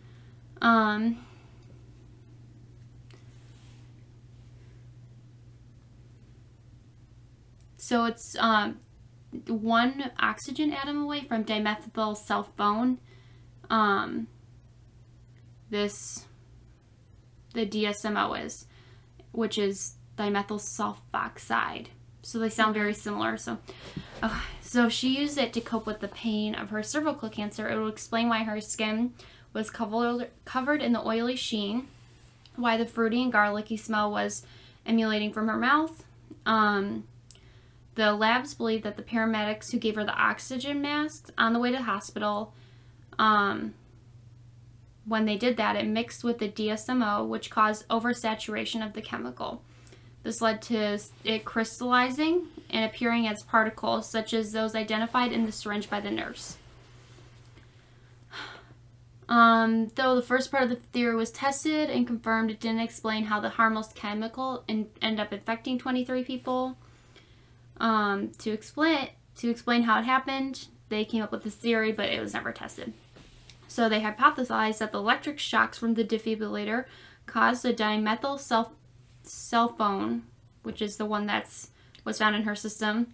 So it's 1 oxygen atom away from dimethyl sulfone. The DSMO is, which is dimethyl sulfoxide. So they sound very similar. So she used it to cope with the pain of her cervical cancer. It would explain why her skin was covered in the oily sheen, why the fruity and garlicky smell was emanating from her mouth. The labs believe that the paramedics who gave her the oxygen mask on the way to the hospital, when they did that, it mixed with the DSMO, which caused oversaturation of the chemical. This led to it crystallizing and appearing as particles, such as those identified in the syringe by the nurse. Though the first part of the theory was tested and confirmed, it didn't explain how the harmless chemical ended up infecting 23 people. To explain how it happened, they came up with this theory, but it was never tested. So they hypothesized that the electric shocks from the defibrillator caused the dimethyl sulfone, which is the one that's was found in her system,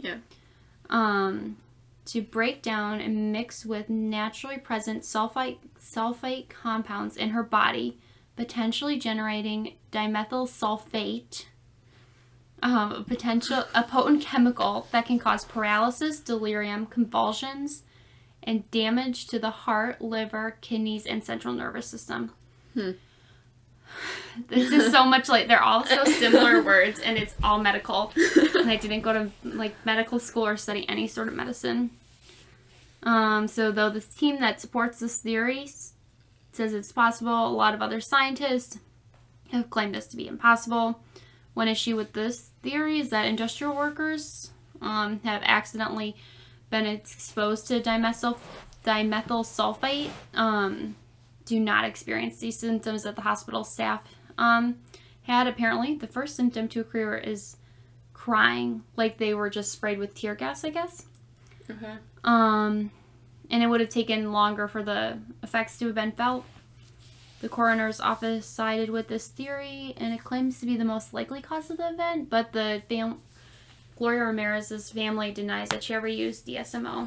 to break down and mix with naturally present sulfite compounds in her body, potentially generating dimethyl sulfate, a potent chemical that can cause paralysis, delirium, convulsions, and damage to the heart, liver, kidneys, and central nervous system. This is so much like, they're all so similar words, and it's all medical. And I didn't go to medical school or study any sort of medicine. So though this team that supports this theory says it's possible, a lot of other scientists have claimed this to be impossible. One issue with this theory is that industrial workers have accidentally been exposed to dimethyl sulfate, do not experience these symptoms that the hospital staff had. Apparently, the first symptom to occur is crying, like they were just sprayed with tear gas, I guess. Okay. And it would have taken longer for the effects to have been felt. The coroner's office sided with this theory, and it claims to be the most likely cause of the event, but the Gloria Ramirez's family denies that she ever used DSMO.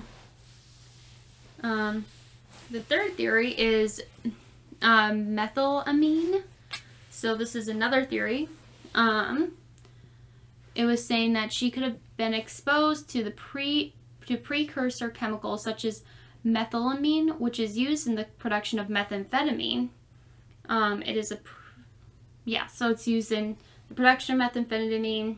The third theory is methylamine. So this is another theory. It was saying that she could have been exposed to precursor chemicals such as methylamine, which is used in the production of methamphetamine. So it's used in the production of methamphetamine.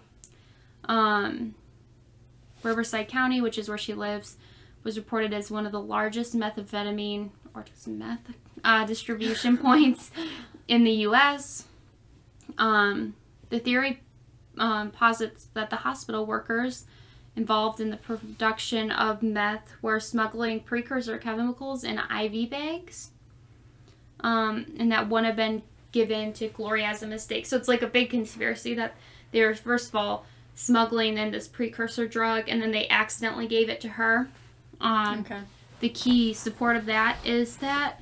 Riverside County, which is where she lives, was reported as one of the largest methamphetamine or just meth distribution points in the U.S. The theory posits that the hospital workers involved in the production of meth were smuggling precursor chemicals in IV bags, and that one had been given to Gloria as a mistake. So it's like a big conspiracy that they were, first of all, smuggling in this precursor drug, and then they accidentally gave it to her. Okay. The key support of that is that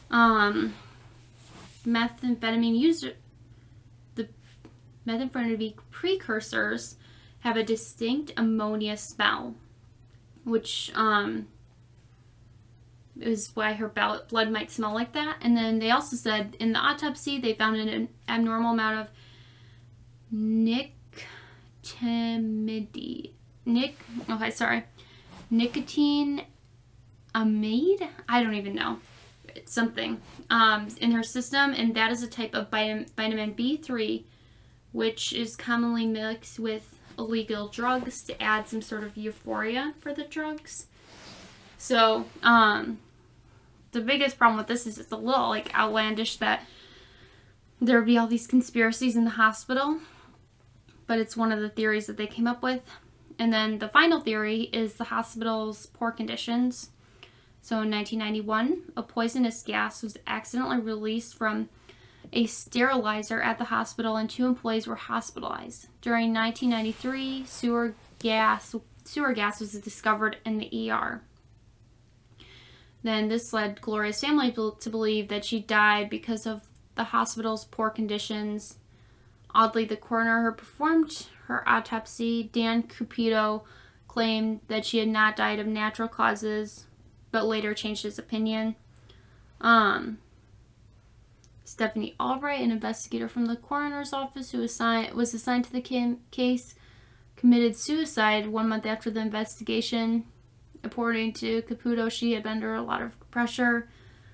methamphetamine precursors have a distinct ammonia smell, which is why her blood might smell like that. And then they also said in the autopsy they found an abnormal amount of nicotine amide? I don't even know. It's something in her system, and that is a type of vitamin B3, which is commonly mixed with illegal drugs to add some sort of euphoria for the drugs. So, the biggest problem with this is it's a little outlandish that there would be all these conspiracies in the hospital, but it's one of the theories that they came up with. And then the final theory is the hospital's poor conditions. So in 1991, a poisonous gas was accidentally released from a sterilizer at the hospital, and 2 employees were hospitalized. During 1993, sewer gas was discovered in the ER. Then this led Gloria's family to believe that she died because of the hospital's poor conditions. Oddly, the coroner who performed her autopsy, Dan Cupido, claimed that she had not died of natural causes, but later changed his opinion. Stephanie Albright, an investigator from the coroner's office who was assigned to the case, committed suicide 1 month after the investigation. According to Caputo, she had been under a lot of pressure.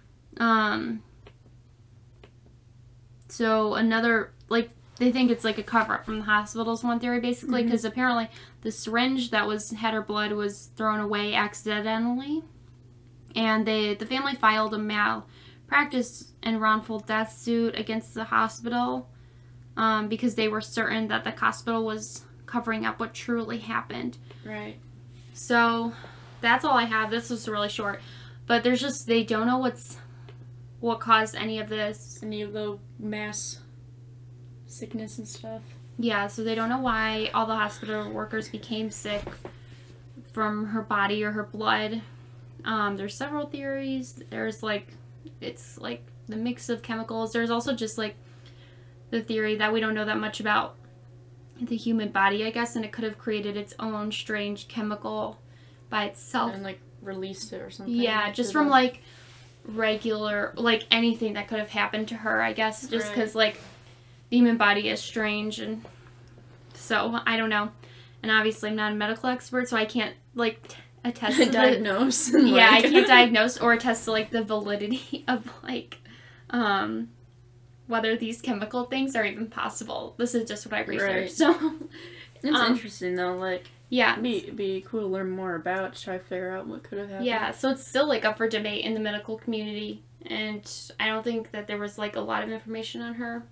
So another, like, they think it's like a cover-up from the hospital's one theory, basically, because apparently the syringe that had her blood was thrown away accidentally. And the family filed a malpractice and wrongful death suit against the hospital because they were certain that the hospital was covering up what truly happened. Right. So that's all I have. This was really short. But there's just, they don't know what caused any of this. Any of the mass sickness and stuff. Yeah, so they don't know why all the hospital workers became sick from her body or her blood. There's several theories. There's it's like the mix of chemicals. There's also just like the theory that we don't know that much about the human body, I guess, and it could have created its own strange chemical by itself. And like released it or something. Yeah, just from like regular, like anything that could have happened to her, I guess, just because like the human body is strange, and so I don't know. And obviously I'm not a medical expert, so I can't like attest to diagnose. Yeah, I can't diagnose or attest to like the validity of like whether these chemical things are even possible. This is just what I've researched. Right. So it's interesting though, like yeah, be cool to learn more about, try to figure out what could have happened. Yeah, so it's still like up for debate in the medical community, and I don't think that there was like a lot of information on her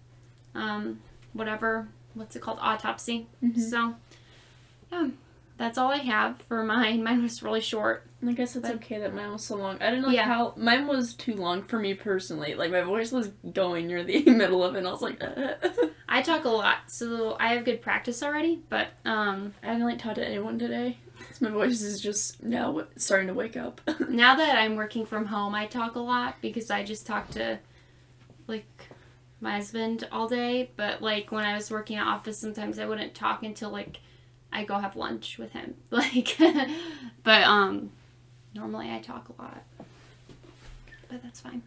what's it called, autopsy. So yeah, that's all I have for mine. Mine was really short. I guess it's okay that mine was so long. I didn't like how mine was too long for me personally. Like my voice was going near the middle of it, and I was like, I talk a lot, so I have good practice already. But I didn't like talk to anyone today. My voice is just now starting to wake up. Now that I'm working from home, I talk a lot because I just talk to like my husband all day. But like when I was working at office, sometimes I wouldn't talk until like I go have lunch with him. Like, but normally I talk a lot, but that's fine.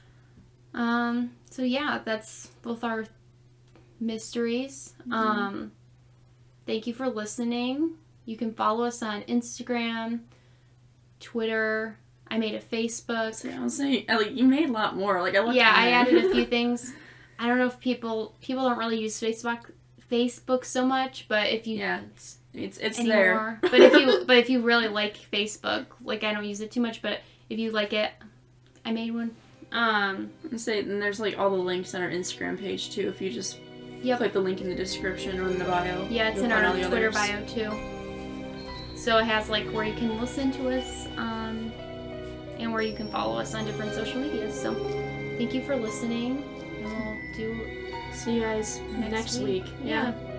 So yeah, that's both our mysteries. Thank you for listening. You can follow us on Instagram, Twitter. I made a Facebook. So, I was saying, like, you made a lot more. Like, I added a few things. I don't know if people don't really use Facebook so much, but if you it's anymore. there. but if you really like Facebook, like I don't use it too much, but if you like it, I made one. And there's like all the links on our Instagram page too. If you just click the link in the description or in the bio. Yeah, it's in our Twitter bio too. So it has like where you can listen to us, and where you can follow us on different social medias. So thank you for listening, and we'll see you guys next week. Yeah.